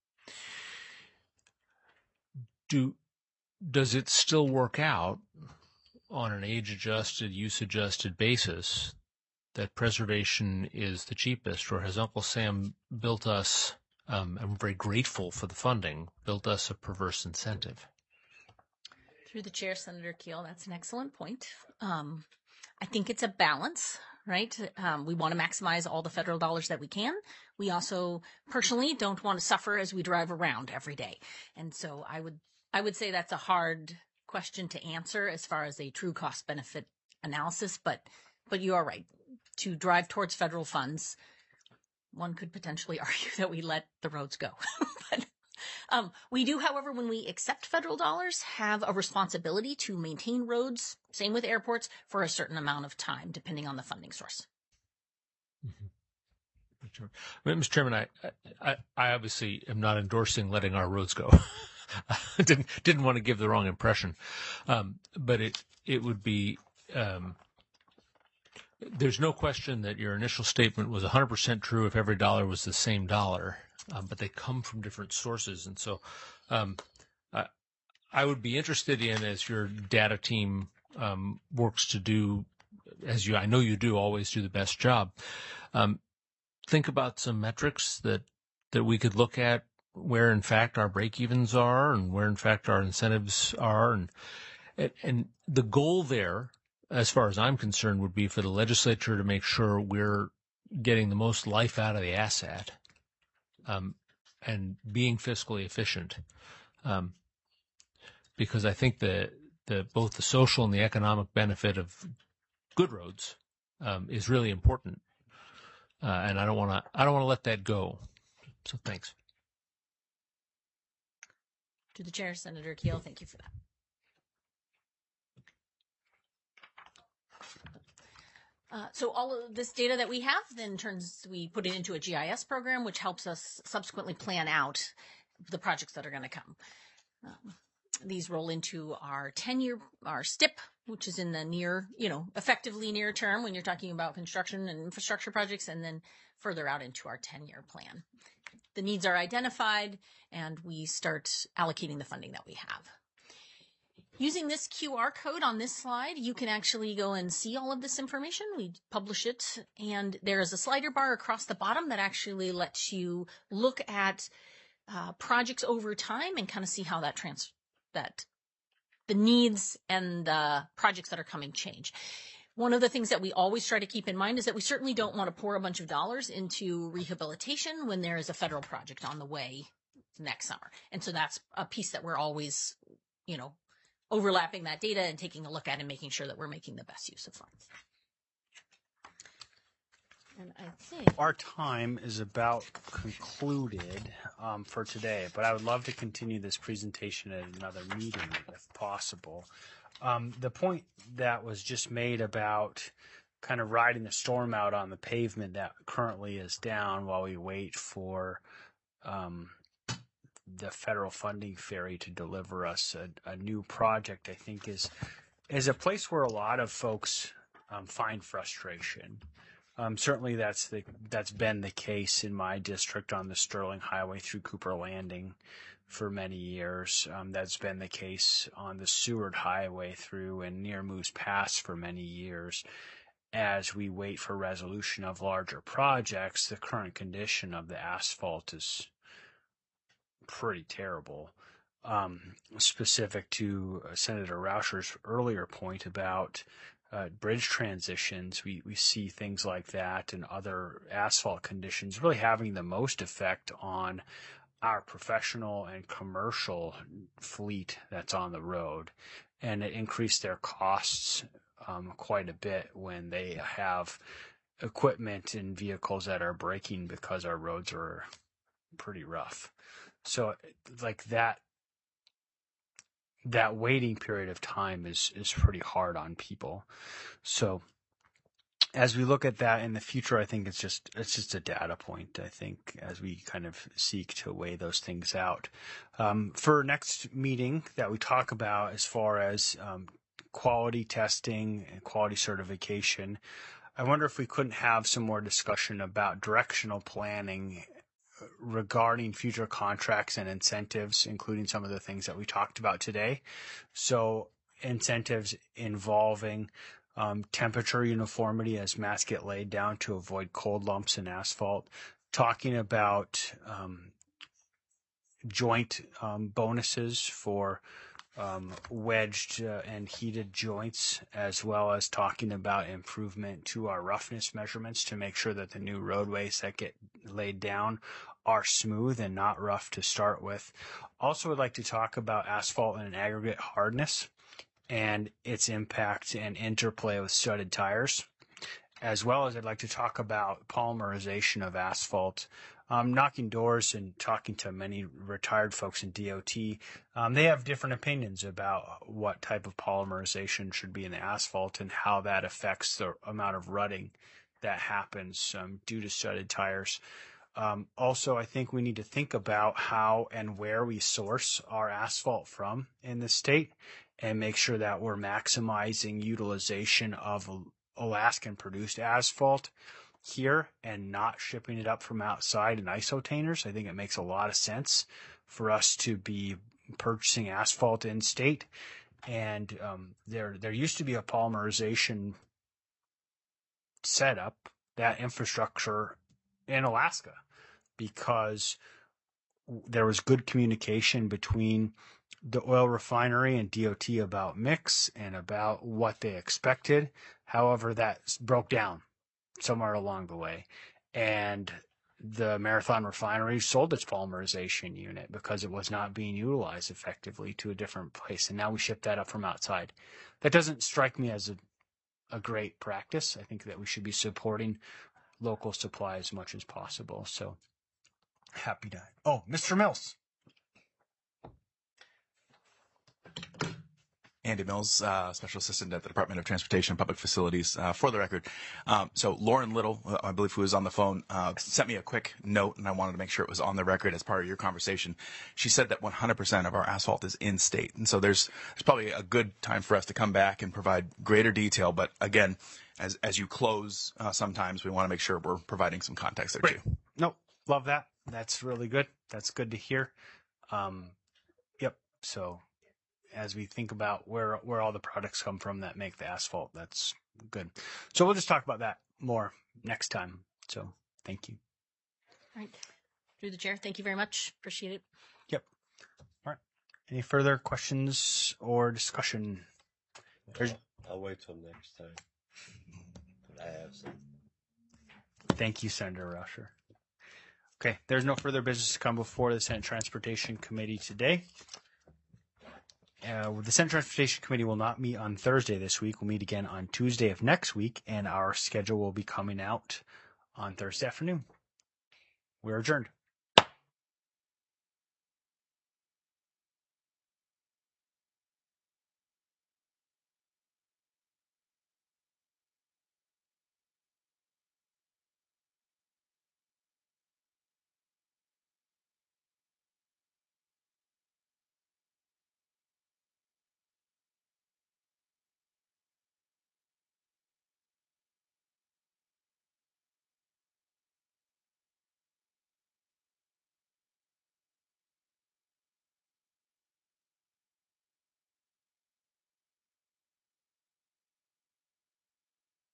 Do does it still work out on an age-adjusted, use-adjusted basis that preservation is the cheapest, or has Uncle Sam built us, um, I'm very grateful for the funding, built us a perverse incentive? Through the chair, Senator Keel, that's an excellent point. Um, I think it's a balance, right? Um, we want to maximize all the federal dollars that we can. We also personally don't want to suffer as we drive around every day. And so I would, I would say that's a hard question to answer as far as a true cost benefit analysis, but but you are right. To drive towards federal funds, one could potentially argue that we let the roads go. but um, we do, however, when we accept federal dollars, have a responsibility to maintain roads, same with airports, for a certain amount of time, depending on the funding source. Mm-hmm. Mister Chairman, I, I, I obviously am not endorsing letting our roads go. didn't didn't want to give the wrong impression, um, but it it would be. Um, there's no question that your initial statement was one hundred percent true if every dollar was the same dollar, um, but they come from different sources, and so um, I, I would be interested in, as your data team um, works to do, as you I know you do always do the best job. Um, think about some metrics that that we could look at, where in fact our break-evens are and where in fact our incentives are, and and, and the goal there, as far as I'm concerned, would be for the legislature to make sure we're getting the most life out of the asset, um, and being fiscally efficient, um, because I think that the both the social and the economic benefit of good roads um, is really important. Uh, and I don't want to. I don't want to let that go. So thanks. To the chair, Senator Keel, thank you for that. Uh, so all of this data that we have then turns, we put it into a G I S program, which helps us subsequently plan out the projects that are going to come. Um, these roll into our ten-year, our S T I P, which is in the near, you know, effectively near term when you're talking about construction and infrastructure projects, and then further out into our ten-year plan. The needs are identified, and we start allocating the funding that we have. Using this Q R code on this slide, you can actually go and see all of this information. We publish it, and there is a slider bar across the bottom that actually lets you look at uh, projects over time and kind of see how that trans that the needs and the projects that are coming change. One of the things that we always try to keep in mind is that we certainly don't want to pour a bunch of dollars into rehabilitation when there is a federal project on the way next summer. And so that's a piece that we're always, you know, overlapping that data and taking a look at and making sure that we're making the best use of funds. And I think our time is about concluded um, for today, but I would love to continue this presentation at another meeting if possible. Um, the point that was just made about kind of riding the storm out on the pavement that currently is down while we wait for um, the federal funding ferry to deliver us a, a new project, I think is is a place where a lot of folks um, find frustration. Um, certainly that's the that's been the case in my district on the Sterling Highway through Cooper Landing for many years. Um, that's been the case on the Seward Highway through and near Moose Pass for many years. As we wait for resolution of larger projects, the current condition of the asphalt is pretty terrible. Um, specific to uh, Senator Rauscher's earlier point about uh, bridge transitions, we, we see things like that and other asphalt conditions really having the most effect on our professional and commercial fleet that's on the road. And it increased their costs um, quite a bit when they have equipment and vehicles that are breaking because our roads are pretty rough. So like that, that waiting period of time is, is pretty hard on people. So as we look at that in the future, I think it's just, it's just a data point, I think, as we kind of seek to weigh those things out. Um, for next meeting that we talk about as far as um, quality testing and quality certification, I wonder if we couldn't have some more discussion about directional planning regarding future contracts and incentives, including some of the things that we talked about today. So incentives involving um, temperature uniformity as mats get laid down to avoid cold lumps in asphalt, talking about um, joint um, bonuses for um, wedged uh, and heated joints, as well as talking about improvement to our roughness measurements to make sure that the new roadways that get laid down are smooth and not rough to start with. Also would like to talk about asphalt and aggregate hardness. and its impact and interplay with studded tires, as well as I'd like to talk about polymerization of asphalt. Um, knocking doors and talking to many retired folks in D O T, um, they have different opinions about what type of polymerization should be in the asphalt and how that affects the amount of rutting that happens um, due to studded tires. Um, also, I think we need to think about how and where we source our asphalt from in the state and make sure that we're maximizing utilization of Alaskan-produced asphalt here and not shipping it up from outside in isotainers. I think it makes a lot of sense for us to be purchasing asphalt in state. And um, there, there used to be a polymerization setup, that infrastructure in Alaska, because there was good communication between the oil refinery and D O T about mix and about what they expected. However, that broke down somewhere along the way, and the Marathon refinery sold its polymerization unit because it was not being utilized effectively to a different place, and now we ship that up from outside. That doesn't strike me as a, a great practice. I think that we should be supporting local supply as much as possible. So happy to. Oh, Mister Mills. Andy Mills, uh, Special Assistant at the Department of Transportation and Public Facilities. Uh, for the record, um, so Lauren Little, uh, I believe who was on the phone, uh, sent me a quick note, and I wanted to make sure it was on the record as part of your conversation. She said that one hundred percent of our asphalt is in state, and so there's there's probably a good time for us to come back and provide greater detail. But again, as as you close, uh, sometimes we want to make sure we're providing some context there Great. too. Nope, love that. That's really good. That's good to hear. Um, yep. So as we think about where where all the products come from that make the asphalt, that's good. So we'll just talk about that more next time. So thank you. All right. Through the chair, thank you very much. Appreciate it. Yep. All right. Any further questions or discussion? There's... I'll wait till next time. I have some. Thank you, Senator Rauscher. Okay, there's no further business to come before the Senate Transportation Committee today. Uh, the Senate Transportation Committee will not meet on Thursday this week. We'll meet again on Tuesday of next week, and our schedule will be coming out on Thursday afternoon. We're adjourned.